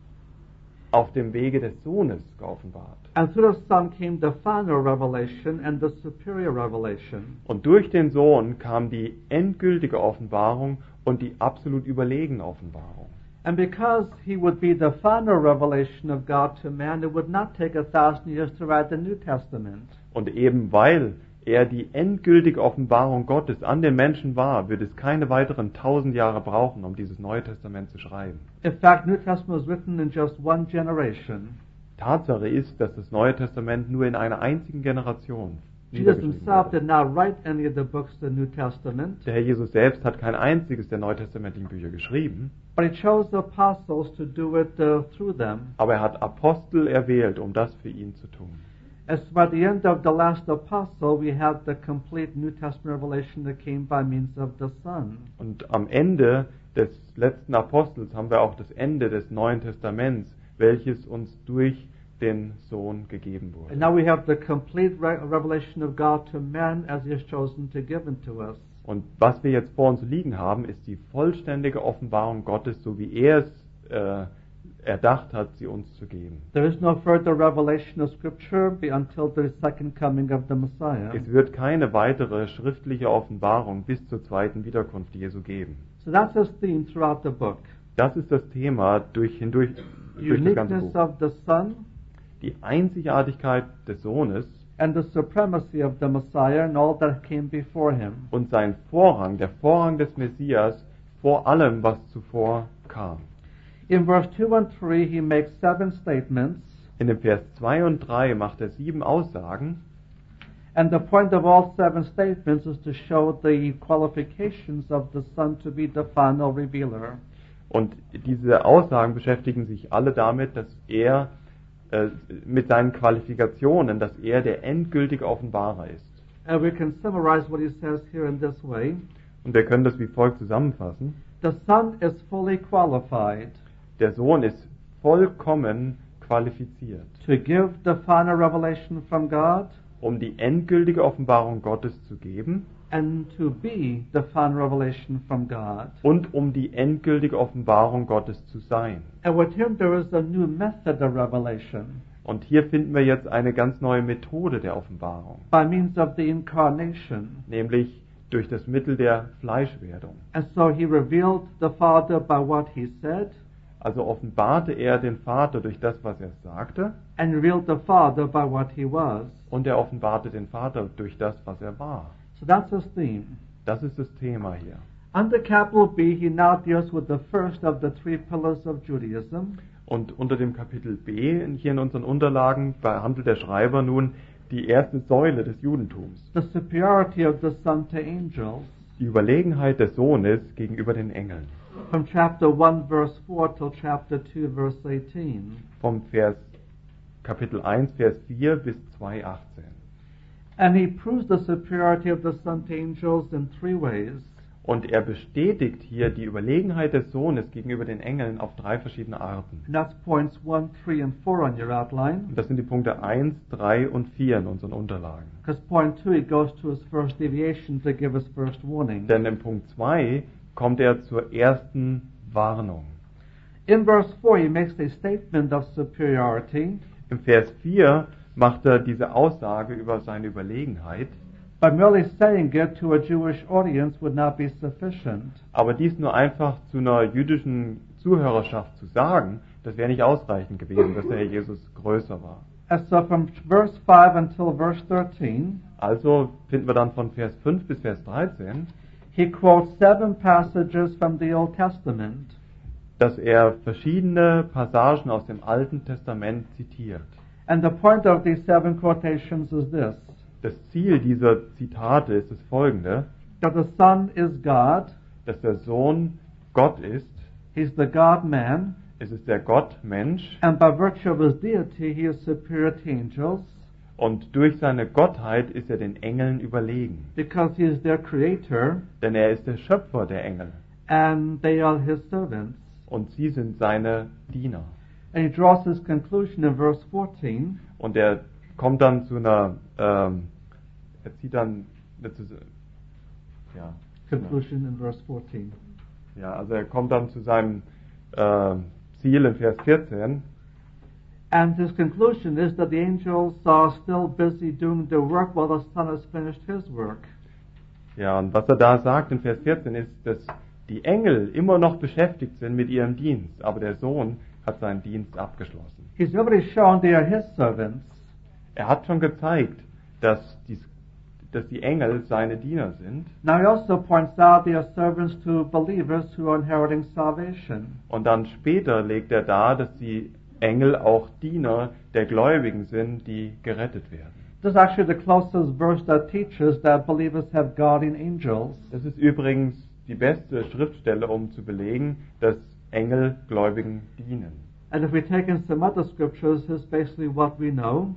auf dem Wege des Sohnes geoffenbart. And through the Son came the final revelation and the superior revelation. Und durch den Sohn kam die endgültige Offenbarung und die absolut überlegene Offenbarung. And because he would be the final revelation of God to man, it would not take a thousand years to write the New Testament. Und eben weil er die endgültige Offenbarung Gottes an den Menschen war, wird es keine weiteren tausend Jahre brauchen, um dieses Neue Testament zu schreiben. In fact, New Testament was written in just one generation. Tatsache ist, dass das Neue Testament nur in einer einzigen Generation Jesus niedergeschrieben himself wurde. did not write any of the books of the New Testament, Der Herr Jesus selbst hat kein einziges der neutestamentlichen Bücher geschrieben, but he chose the apostles to do it uh, through them. aber er hat Apostel erwählt, um das für ihn zu tun. As by the end of the last apostle, we have the complete New Testament revelation that came by means of the Son. Und am Ende des letzten Apostels haben wir auch das Ende des Neuen Testaments, welches uns durch den Sohn gegeben wurde. And now we have the complete re- revelation of God to man as he has chosen to give it to us. Und was wir jetzt vor uns liegen haben, ist die vollständige Offenbarung Gottes, so wie er es äh, erdacht hat, sie uns zu geben. There is no further revelation of Scripture be until the second coming of the Messiah. Es wird keine weitere schriftliche Offenbarung bis zur zweiten Wiederkunft Jesu geben. So that's his theme throughout the book. Das ist das Thema durch, hindurch, durch das ganze Uniqueness Buch. of the Son, Die Einzigartigkeit des Sohnes, and the supremacy of the Messiah and all that came before him. und seinen Vorrang, der Vorrang des Messias vor allem, was zuvor kam. In verse two and three, he makes seven statements, In dem Vers zwei und drei macht er sieben Aussagen, and the point of all seven statements is to show the qualifications of the Son to be the final revealer. und diese Aussagen beschäftigen sich alle damit, dass er äh, mit seinen Qualifikationen, dass er der endgültige Offenbarer ist. And we can summarize what he says here in this way. Und wir können das wie folgt zusammenfassen. The Son is fully qualified Der Sohn ist vollkommen qualifiziert, to give the final revelation from God um die endgültige Offenbarung Gottes zu geben and to be the final revelation from God. und um die endgültige Offenbarung Gottes zu sein. And with him there is a new method of revelation Und hier finden wir jetzt eine ganz neue Methode der Offenbarung, by means of the incarnation. nämlich durch das Mittel der Fleischwerdung. And so he revealed the Father by what he said Also offenbarte er den Vater durch das, was er sagte, and revealed the Father by what he was. und er offenbarte den Vater durch das, was er war. So that's his theme. Das ist das Thema hier. Under capital B, he now deals with the first of the three pillars of Judaism, Und unter dem Kapitel B, hier in unseren Unterlagen, behandelt der Schreiber nun die erste Säule des Judentums, the superiority of the Son to angels, die Überlegenheit des Sohnes gegenüber den Engeln. from chapter one, verse four, till chapter two, verse eighteen. Vom Vers Kapitel eins, Vers vier bis zwei, achtzehn. And he proves the superiority of the Son to angels in three ways. Und er bestätigt hier die Überlegenheit des Sohnes gegenüber den Engeln auf drei verschiedene Arten. And that's points one, three, and four on your outline. Und das sind die Punkte eins, drei und vier in unseren Unterlagen. Because point two, he goes to his first deviation to give his first warning. Denn im Punkt zwei kommt er zur ersten Warnung. In verse four, he makes a statement of superiority, Im Vers vier macht er diese Aussage über seine Überlegenheit, but merely saying it to a Jewish audience would not be sufficient. aber dies nur einfach zu einer jüdischen Zuhörerschaft zu sagen, das wäre nicht ausreichend gewesen, dass der Herr Jesus größer war. And so from verse five until verse thirteen, Also finden wir dann von Vers fünf bis Vers dreizehn, he quotes seven passages from the Old Testament. dass er verschiedene Passagen aus dem Alten Testament zitiert. And the point of these seven quotations is this, Das Ziel dieser Zitate ist das folgende, that the Son is God, dass der Sohn Gott ist, he's the God-man, es ist der Gott-Mensch, and by virtue of his deity, he is superior to angels, und durch seine Gottheit ist er den Engeln überlegen. because he is their creator, Denn er ist der Schöpfer der Engel and they are his servants. und sie sind seine Diener. And he draws his conclusion in verse fourteen, Und er kommt dann zu einer, ähm, er zieht dann, eine Zus- ja, conclusion in verse fourteen. ja, also er kommt dann zu seinem äh, Ziel in Vers vierzehn. And his conclusion is that the angels are still busy doing their work while the Son has finished his work. Ja, und was er da sagt in Vers vierzehn ist, dass die Engel immer noch beschäftigt sind mit ihrem Dienst, aber der Sohn hat seinen Dienst abgeschlossen. He's already shown they are his servants, Er hat schon gezeigt, dass die, dass die Engel seine Diener sind. now he also points out they are servants to believers who are inheriting salvation. Und dann später legt er dar, dass die Engel auch Diener der Gläubigen sind, die gerettet werden. This is actually the closest verse that teaches that believers have guardian angels. Das ist übrigens die beste Schriftstelle, um zu belegen, dass Engel Gläubigen dienen. And if we take in some other scriptures, here's basically what we know.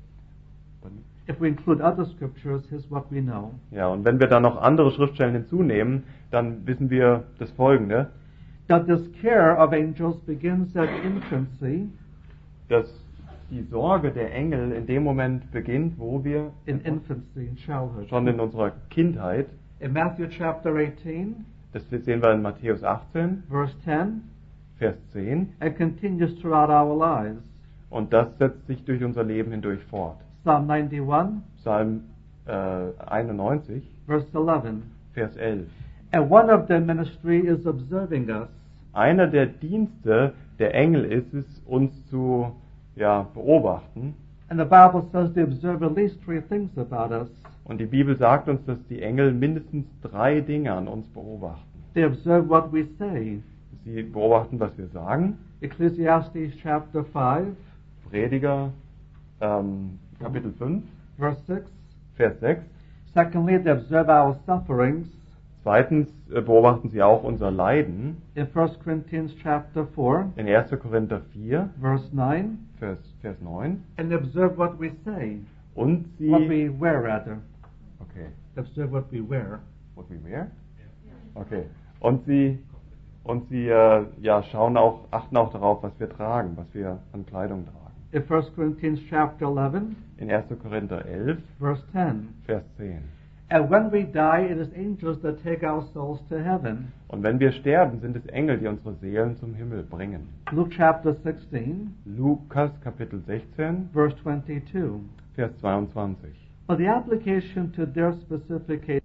If we include other scriptures, here's what we know. Ja, und wenn wir dann noch andere Schriftstellen hinzunehmen, dann wissen wir das Folgende, That this care of angels begins at infancy, dass die Sorge der Engel in dem Moment beginnt, wo wir in infancy, in childhood. schon in unserer Kindheit, In Matthew chapter eighteen, das sehen wir in Matthäus achtzehn, verse ten, Vers zehn, and continues throughout our lives. und das setzt sich durch unser Leben hindurch fort. Psalm ninety-one, Psalm äh, einundneunzig, verse eleven. Vers elf. And one of their ministry is observing us. Einer der Dienste der Engel ist es, uns zu ja, beobachten. And the Bible says they observe at least three things about us. Und die Bibel sagt uns, dass die Engel mindestens drei Dinge an uns beobachten. They observe what we say. Sie beobachten, was wir sagen. Ecclesiastes chapter five, Prediger ähm, Kapitel fünf, verse six. Vers sechs. Secondly, they observe our sufferings. Zweitens äh, beobachten sie auch unser Leiden. In First Corinthians chapter four, In erster Korinther vier, verse nine. Vers, Vers neun. And they observe what we say. Und sie... What we wear, rather. Okay. They observe what we wear. What we wear? Okay. Und sie, und sie äh, ja, schauen auch, achten auch darauf, was wir tragen, was wir an Kleidung tragen. In First Corinthians chapter eleven, In erster Korinther elf, verse ten. Vers zehn. And when we die, it is angels that take our souls to heaven. Und wenn wir sterben, sind es Engel, die unsere Seelen zum Himmel bringen. Luke chapter sixteen, Lukas Kapitel sechzehn, verse twenty-two. Vers zweiundzwanzig. But the application to their specific case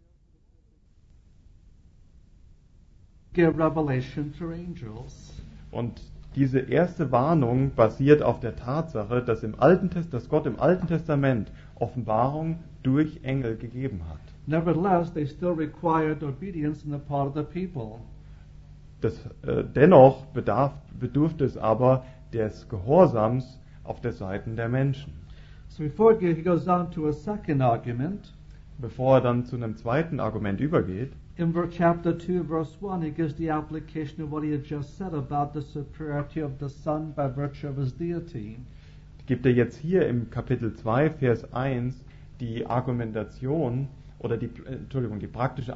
give revelation to angels. Und diese erste Warnung basiert auf der Tatsache, dass, im Alten Test- dass Gott im Alten Testament Offenbarung durch Engel gegeben hat. Nevertheless, they still required obedience on the part of the people. Das, äh, dennoch bedarf, bedurfte es aber des Gehorsams auf der Seite der Menschen. So before he goes on to a second argument, Bevor er dann zu einem zweiten Argument übergeht, in verse chapter two, verse one, he gives the application of what he had just said about the superiority of the Son by virtue of his deity. gibt er jetzt hier im Kapitel zwei, Vers eins die Argumentation oder die, äh, Entschuldigung, die praktische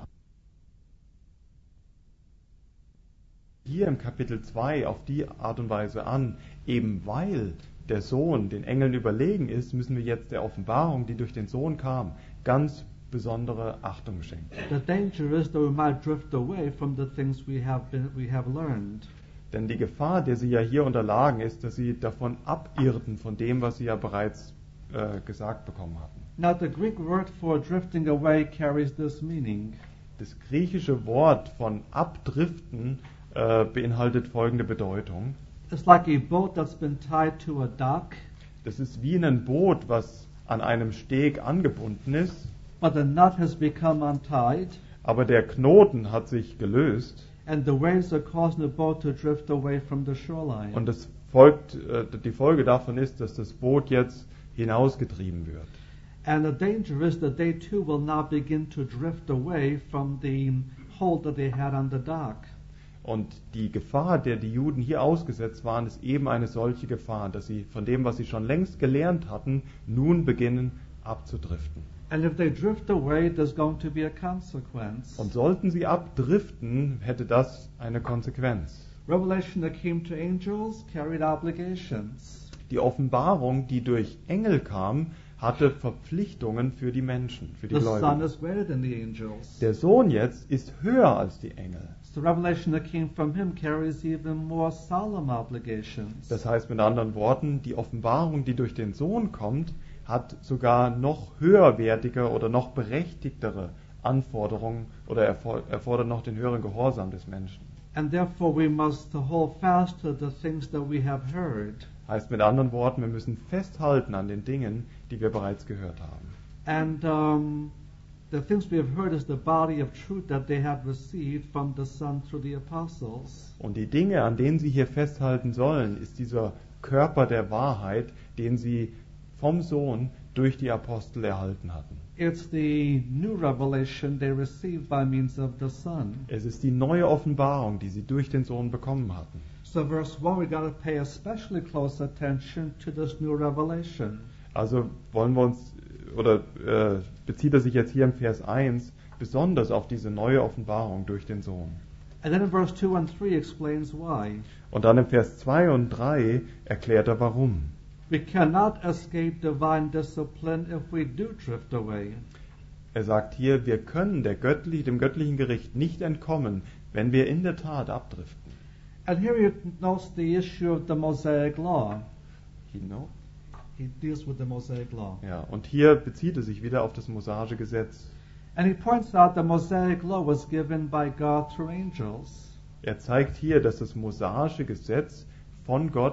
hier im Kapitel zwei auf die Art und Weise an, eben weil der Sohn den Engeln überlegen ist, müssen wir jetzt der Offenbarung, die durch den Sohn kam, ganz besondere Achtung schenken. The danger is that we might drift away from the things we have been, we have learned. Denn die Gefahr, der sie ja hier unterlagen, ist, dass sie davon abirrten, von dem, was sie ja bereits äh, gesagt bekommen hatten. Now the Greek word for drifting away carries this meaning. Das griechische Wort von abdriften äh, beinhaltet folgende Bedeutung. It's like a boat that's been tied to a dock, Das ist wie ein Boot, was an einem Steg angebunden ist, but the knot has become untied, aber der Knoten hat sich gelöst and the waves are causing the boat to drift away from the shoreline. und das folgt, äh, die Folge davon ist, dass das Boot jetzt hinausgetrieben wird. And the danger is that they too will now begin to drift away from the hold that they had on the dock. Und die Gefahr, der die Juden hier ausgesetzt waren, ist eben eine solche Gefahr, dass sie von dem, was sie schon längst gelernt hatten, nun beginnen abzudriften. And if they drift away, there's going to be a consequence. Und sollten sie abdriften, hätte das eine Konsequenz. Revelation that came to angels carried obligations. Die Offenbarung, die durch Engel kam, hatte Verpflichtungen für die Menschen, für die The Son Gläubigen. is greater than the angels. Der Sohn jetzt ist höher als die Engel. So the revelation that came from him carries even more solemn obligations. Das heißt mit anderen Worten, die Offenbarung, die durch den Sohn kommt, hat sogar noch höherwertige oder noch berechtigtere Anforderungen oder erfor- erfordert noch den höheren Gehorsam des Menschen. And therefore we must hold fast to the things that we have heard. Heißt mit anderen Worten, wir müssen festhalten an den Dingen, die wir bereits gehört haben. And um, the things we have heard is the body of truth that they have received from the Son through the apostles. Und die Dinge, an denen sie hier festhalten sollen, ist dieser Körper der Wahrheit, den sie vom Sohn durch die Apostel erhalten hatten. It's the new revelation they received by means of the Son. Es ist die neue Offenbarung, die sie durch den Sohn bekommen hatten. So verse one, we got to pay especially close attention to this new revelation. Also wollen wir uns, oder äh, bezieht er sich jetzt hier im Vers eins besonders auf diese neue Offenbarung durch den Sohn. And then in verse two and three explains why. Und dann im Vers zwei und drei erklärt er warum. We cannot escape divine discipline if we do drift away. Er sagt hier, wir können der göttlich, dem göttlichen Gericht nicht entkommen, wenn wir in der Tat abdriften. And here he notes the issue of the Mosaic law. You know? He deals with the Mosaic law. Ja, und hier bezieht er sich wieder auf das mosaische Gesetz. And he points out the Mosaic law was given by God through angels. Er zeigt hier, dass das mosaische Gesetz von Gott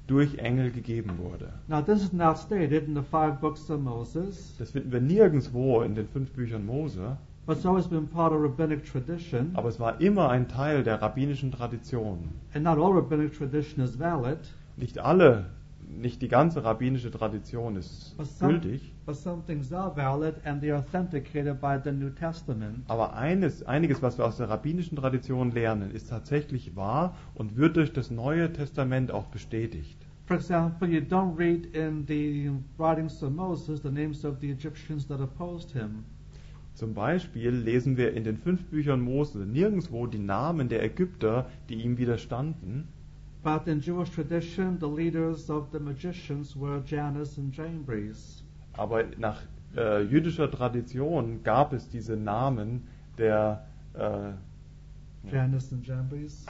durch Engel gegeben wurde. Now, this is not stated in the five books of Moses, Das finden wir nirgendwo in den fünf Büchern Mose, but it's always been part of rabbinic tradition. aber es war immer ein Teil der rabbinischen Tradition. And not all rabbinic tradition is valid, Nicht alle, nicht die ganze rabbinische Tradition ist but some, gültig, but some things are valid and they are authenticated by the New Testament. aber eines, einiges, was wir aus der rabbinischen Tradition lernen, ist tatsächlich wahr und wird durch das Neue Testament auch bestätigt. For example, you don't read in the writings of Moses the names of the Egyptians that opposed him. Zum Beispiel lesen wir in den fünf Büchern Mose nirgendwo die Namen der Ägypter, die ihm widerstanden, But in Jewish tradition, the leaders of the magicians were Jannes and Jambres. aber nach äh, jüdischer Tradition gab es diese Namen der äh, Jannes and Jambres.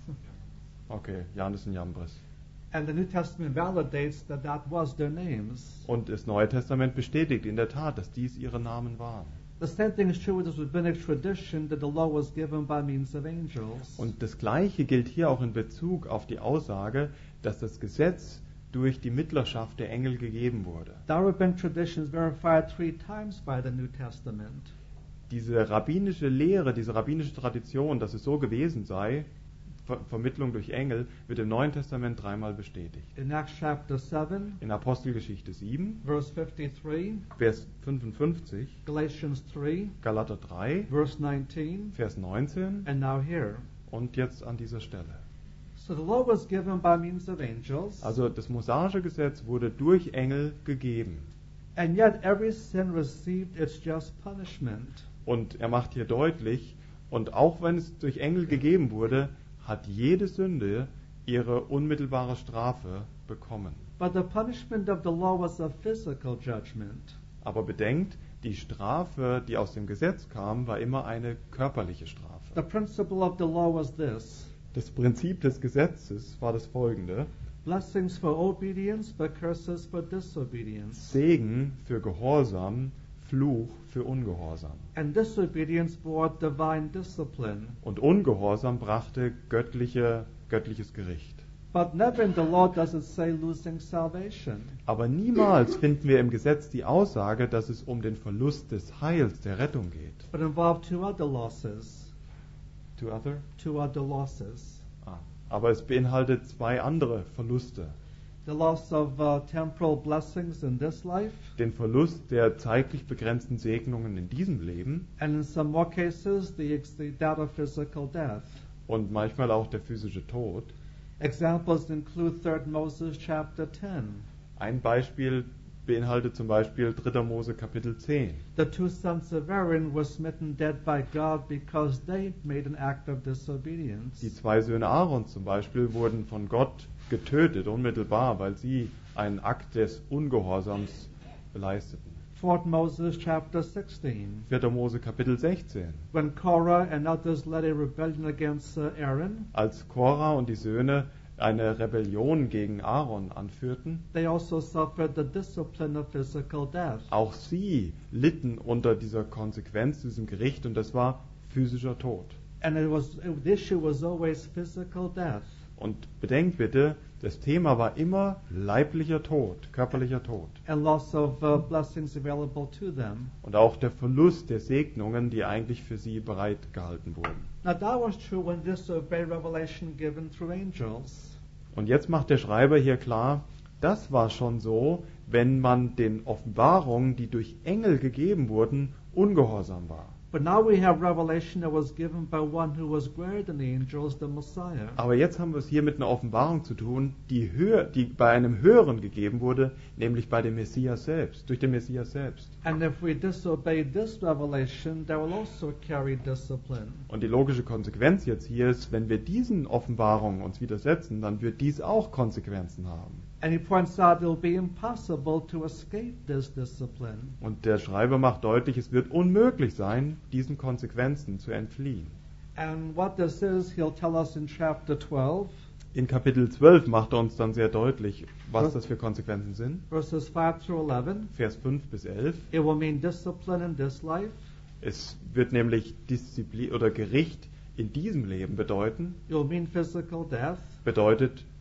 okay, Jannes und Jambres. And the New Testament validates that that was their names. Und das Neue Testament bestätigt in der Tat, dass dies ihre Namen waren. The same thing is true with the rabbinic tradition that the law was given by means of angels. Und das Gleiche gilt hier auch in Bezug auf die Aussage, dass das Gesetz durch die Mittlerschaft der Engel gegeben wurde. The rabbinic tradition is verified three times by the New Testament. Diese rabbinische Lehre, diese rabbinische Tradition, dass es so gewesen sei, Ver Vermittlung durch Engel, wird im Neuen Testament dreimal bestätigt. In Acts chapter seven, In Apostelgeschichte sieben, verse fifty-three, Vers fünfundfünfzig, Galatians three, Galater drei, verse nineteen, Vers neunzehn and now here. und jetzt an dieser Stelle. So the law was given by means of angels, Also das mosaische Gesetz wurde durch Engel gegeben. and yet every sin received its just punishment. Und er macht hier deutlich, und auch wenn es durch Engel gegeben wurde, hat jede Sünde ihre unmittelbare Strafe bekommen. But the punishment of the law was a physical judgment. Aber bedenkt, die Strafe, die aus dem Gesetz kam, war immer eine körperliche Strafe. The principle of the law was this: Das Prinzip des Gesetzes war das folgende: blessings for obedience, but curses for disobedience. Segen für Gehorsam, Fluch für Ungehorsam. And disobedience brought divine discipline. Und Ungehorsam brachte göttliche, göttliches Gericht. But never in the law does it say losing salvation. Aber niemals finden wir im Gesetz die Aussage, dass es um den Verlust des Heils, der Rettung geht. But involved two other losses. Two other? Two other losses. Ah. Aber es beinhaltet zwei andere Verluste. The loss of uh, temporal blessings in this life, Den Verlust der zeitlich begrenzten Segnungen in diesem Leben and in some more cases, the, the that of physical death. und manchmal auch der physische Tod. Examples include third Moses chapter ten. Ein Beispiel beinhaltet zum Beispiel dritter Mose Kapitel zehn. The two sons of Aaron were smitten dead by God because they made an act of disobedience. Die zwei Söhne Aarons zum Beispiel wurden von Gott getötet, unmittelbar, weil sie einen Akt des Ungehorsams leisteten. fourth Moses chapter sixteen. vierter Mose Kapitel sechzehn. When Korah and others led a rebellion against uh, Aaron, Als Korah und die Söhne eine Rebellion gegen Aaron anführten, they also suffered the discipline of physical death. auch sie litten unter dieser Konsequenz, diesem Gericht, und das war physischer Tod. And it was the issue was always physical death. Und bedenkt bitte, das Thema war immer leiblicher Tod, körperlicher Tod. And loss of uh, blessings available to them. Und auch der Verlust der Segnungen, die eigentlich für sie bereitgehalten wurden. Now that was true when disobeyed revelation given through angels. Und jetzt macht der Schreiber hier klar, das war schon so, wenn man den Offenbarungen, die durch Engel gegeben wurden, ungehorsam war. But now we have revelation that was given by one who was greater than the angels, the Messiah. Aber jetzt haben wir es hier mit einer Offenbarung zu tun, die, höher, die bei einem Höheren gegeben wurde, nämlich bei dem Messias selbst, durch den Messias selbst. And if we disobey this revelation, that will also carry discipline. Und die logische Konsequenz jetzt hier ist, wenn wir diesen Offenbarungen uns widersetzen, dann wird dies auch Konsequenzen haben. And he points out it will be impossible to escape this discipline. Und der Schreiber macht deutlich, es wird unmöglich sein, diesen Konsequenzen zu entfliehen. And what this is, he'll tell us in chapter twelve, In Kapitel zwölf macht er uns dann sehr deutlich, was das für Konsequenzen sind. verses five through eleven. Vers fünf bis elf. It will mean discipline in this life. Es wird nämlich Disziplin oder Gericht in diesem Leben bedeuten, It will mean physical death. bedeutet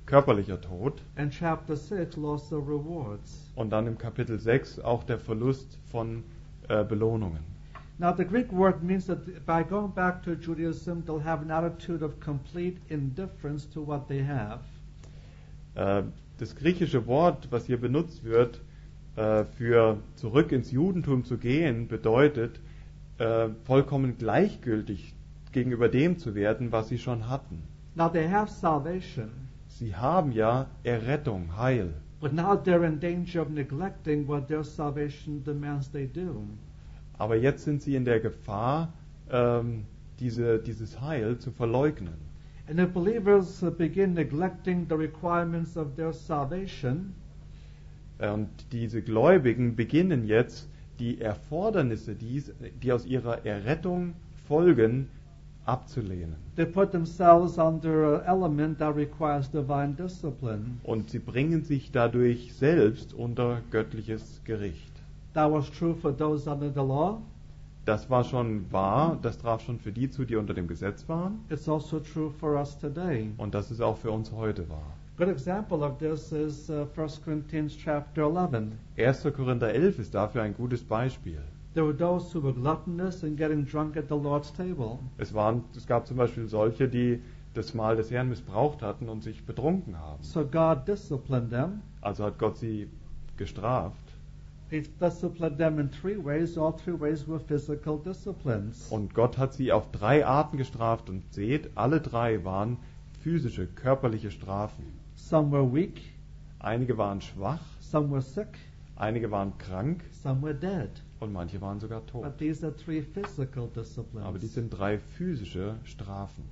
körperlicher Tod. And chapter six, loss of rewards. Und dann im Kapitel sechs auch der Verlust von äh, Belohnungen. Now the Greek word means that by going back to Judaism, they'll have an attitude of complete indifference to what they have. Äh, das griechische Wort, was hier benutzt wird, äh, für zurück ins Judentum zu gehen, bedeutet äh, vollkommen gleichgültig gegenüber dem zu werden, was sie schon hatten. Now they have salvation, Sie haben ja Errettung, Heil. but now they're in danger of neglecting what their salvation demands they do. Aber jetzt sind sie in der Gefahr, ähm, diese, dieses Heil zu verleugnen. And if believers uh, begin neglecting the requirements of their salvation, Und diese Gläubigen beginnen jetzt, die Erfordernisse, die, die aus ihrer Errettung folgen, abzulehnen. they put themselves under an element that requires divine discipline. Und sie bringen sich dadurch selbst unter göttliches Gericht. That was true for those under the law. Das war schon wahr, das traf schon für die zu, die unter dem Gesetz waren. It's also true for us today. Und das ist auch für uns heute wahr. Good example of this is uh, First Corinthians chapter eleven. erster Korinther elf ist dafür ein gutes Beispiel. There were those who were gluttonous and getting drunk at the Lord's table. Es, waren, es gab zum Beispiel solche, die das Mahl des Herrn missbraucht hatten und sich betrunken haben. So God disciplined them. Also hat Gott sie gestraft. He disciplined them in three ways. All three ways were physical disciplines. Und Gott hat sie auf drei Arten gestraft. Und seht, alle drei waren physische, körperliche Strafen. Some were weak, Einige waren schwach, some were sick, einige waren krank some were dead. und manche waren sogar tot. But these are three physical disciplines. Aber die sind drei physische Strafen.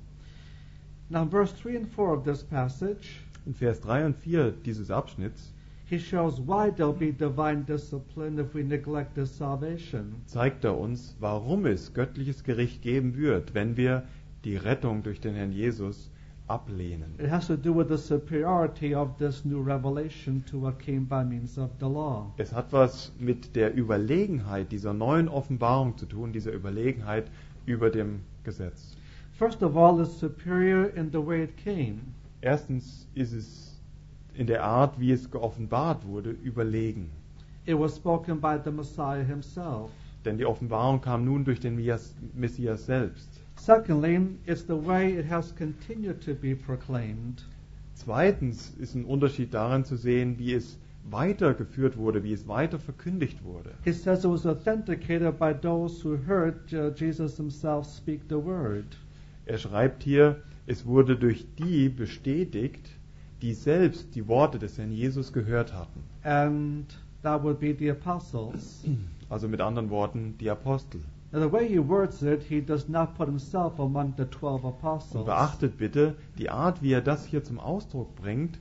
Now, in verse three and four of this passage, In Vers drei und vier dieses Abschnitts he shows why there'll be divine discipline if we neglect this salvation. zeigt er uns, warum es göttliches Gericht geben wird, wenn wir die Rettung durch den Herrn Jesus ablehnen. It has to do with the superiority of this new revelation to what came by means of the law. Es hat was mit der Überlegenheit dieser neuen Offenbarung zu tun, dieser Überlegenheit über dem Gesetz. First of all, it's superior in the way it came. Erstens ist es in der Art, wie es geoffenbart wurde, überlegen. It was spoken by the Messiah himself. Denn die Offenbarung kam nun durch den Messias, Messias selbst. Secondly, it's the way it has continued to be proclaimed. Zweitens ist ein Unterschied darin zu sehen, wie es weitergeführt wurde, wie es weiter verkündigt wurde. He says it was authenticated by those who heard uh, Jesus himself speak the word. Er schreibt hier, es wurde durch die bestätigt, die selbst die Worte des Herrn Jesus gehört hatten. And that would be the apostles. Also mit anderen Worten, die Apostel. Now, the way he words it, he does not put himself among the twelve Und apostles. beachtet bitte, die Art, wie er das hier zum Ausdruck bringt,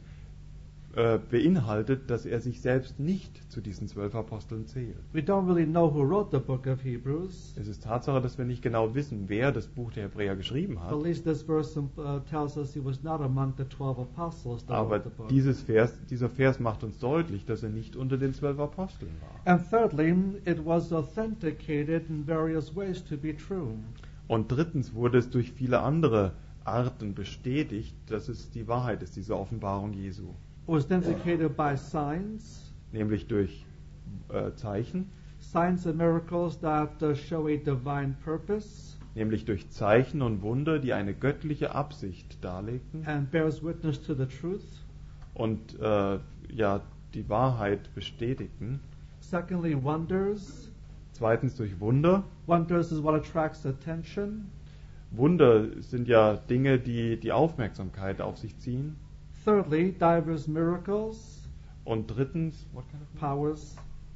äh, beinhaltet, dass er sich selbst nicht zu diesen zwölf Aposteln zählt. We don't really know who wrote the book of Hebrews. Es ist Tatsache, dass wir nicht genau wissen, wer das Buch der Hebräer geschrieben At hat. least this verse uh, tells us he was not among the twelve apostles that Aber wrote the book. dieses Vers, dieser Vers macht uns deutlich, dass er nicht unter den zwölf Aposteln war. And thirdly, it was authenticated in various ways to be true. Und drittens wurde es durch viele andere Arten bestätigt, dass es die Wahrheit ist, diese Offenbarung Jesu. It was authenticated by signs, Nämlich durch äh, Zeichen, signs and miracles that uh, show a divine purpose nämlich durch Zeichen und Wunder, die eine göttliche Absicht darlegten and bears witness to the truth. und äh, ja, die Wahrheit bestätigten. Secondly, wonders. Zweitens durch Wunder. Wonders is what attracts attention. Wunder sind ja Dinge, die die Aufmerksamkeit auf sich ziehen. Thirdly, diverse miracles, Und drittens, what kind of powers.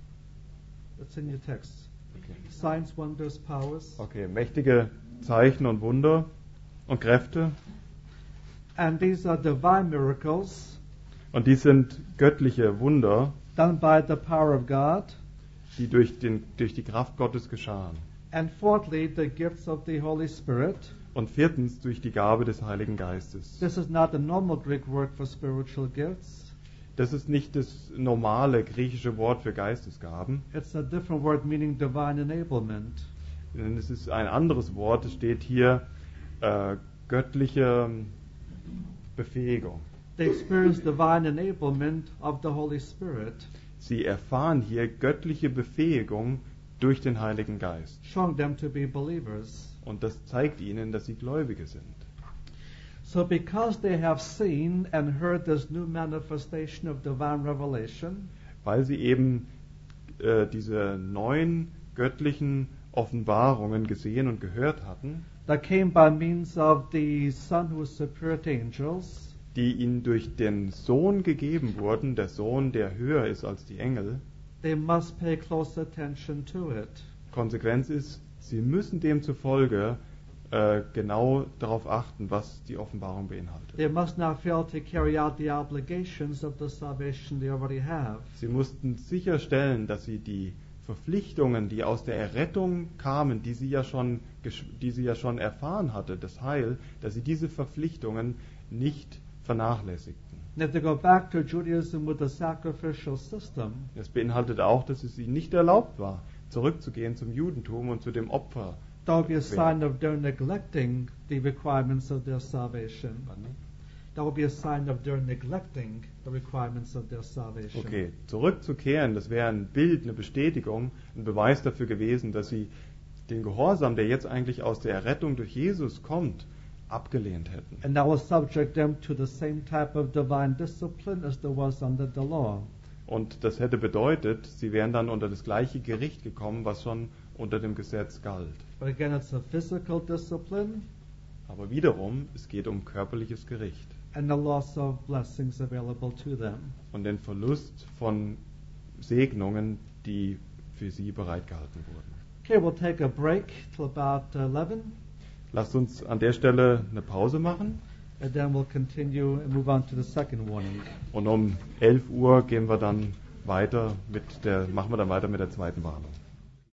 That's in your text. Okay. Signs, wonders, powers. Okay, mächtige Zeichen und Wunder und Kräfte. And these are divine miracles Und die sind göttliche Wunder, done by the power of God. die durch, den, durch die Kraft Gottes geschahen. And fourthly, the gifts of the Holy Spirit. Und viertens durch die Gabe des Heiligen Geistes. This is not the normal Greek word for spiritual gifts. Das ist nicht das normale griechische Wort für Geistesgaben, It's a different word meaning divine enablement. denn es ist ein anderes Wort. Es steht hier äh, göttliche Befähigung. They experience divine enablement of the Holy Spirit, Sie erfahren hier göttliche Befähigung durch den Heiligen Geist. showing them to be believers. Und das zeigt ihnen, dass sie Gläubige sind. So because they have seen and heard this new manifestation of divine revelation, Weil sie eben äh, diese neuen göttlichen Offenbarungen gesehen und gehört hatten, that came by means of the Son who is superior to angels, die ihnen durch den Sohn gegeben wurden, der Sohn, der höher ist als die Engel. they must pay close attention to it. Konsequenz ist, sie müssen demzufolge äh, genau darauf achten, was die Offenbarung beinhaltet. They must not fail to carry out the obligations of the salvation they already have. Sie mussten sicherstellen, dass sie die Verpflichtungen, die aus der Errettung kamen, die sie ja schon, gesch- die sie ja schon erfahren hatte, das Heil, dass sie diese Verpflichtungen nicht vernachlässigten. And if they go back to Judaism with the sacrificial system, Das beinhaltet auch, dass es ihnen nicht erlaubt war, zurückzugehen zum Judentum und zu dem Opfer. that would be a sign of their neglecting the requirements of their salvation. That would be a sign of their neglecting the requirements of their salvation. Okay, zurückzukehren, das wäre ein Bild, eine Bestätigung, ein Beweis dafür gewesen, dass sie den Gehorsam, der jetzt eigentlich aus der Errettung durch Jesus kommt, abgelehnt hätten. And that will subject them to the same type of divine discipline as there was under the law. Und das hätte bedeutet, sie wären dann unter das gleiche Gericht gekommen, was schon unter dem Gesetz galt. But again, it's a physical discipline Aber wiederum, es geht um körperliches Gericht and the loss of blessings available to them. und den Verlust von Segnungen, die für sie bereitgehalten wurden. Okay, we'll take a break till about eleven, Lasst uns an der Stelle eine Pause machen and then we'll continue and move on to the second warning. und um elf Uhr gehen wir dann weiter mit der, machen wir dann weiter mit der zweiten Warnung.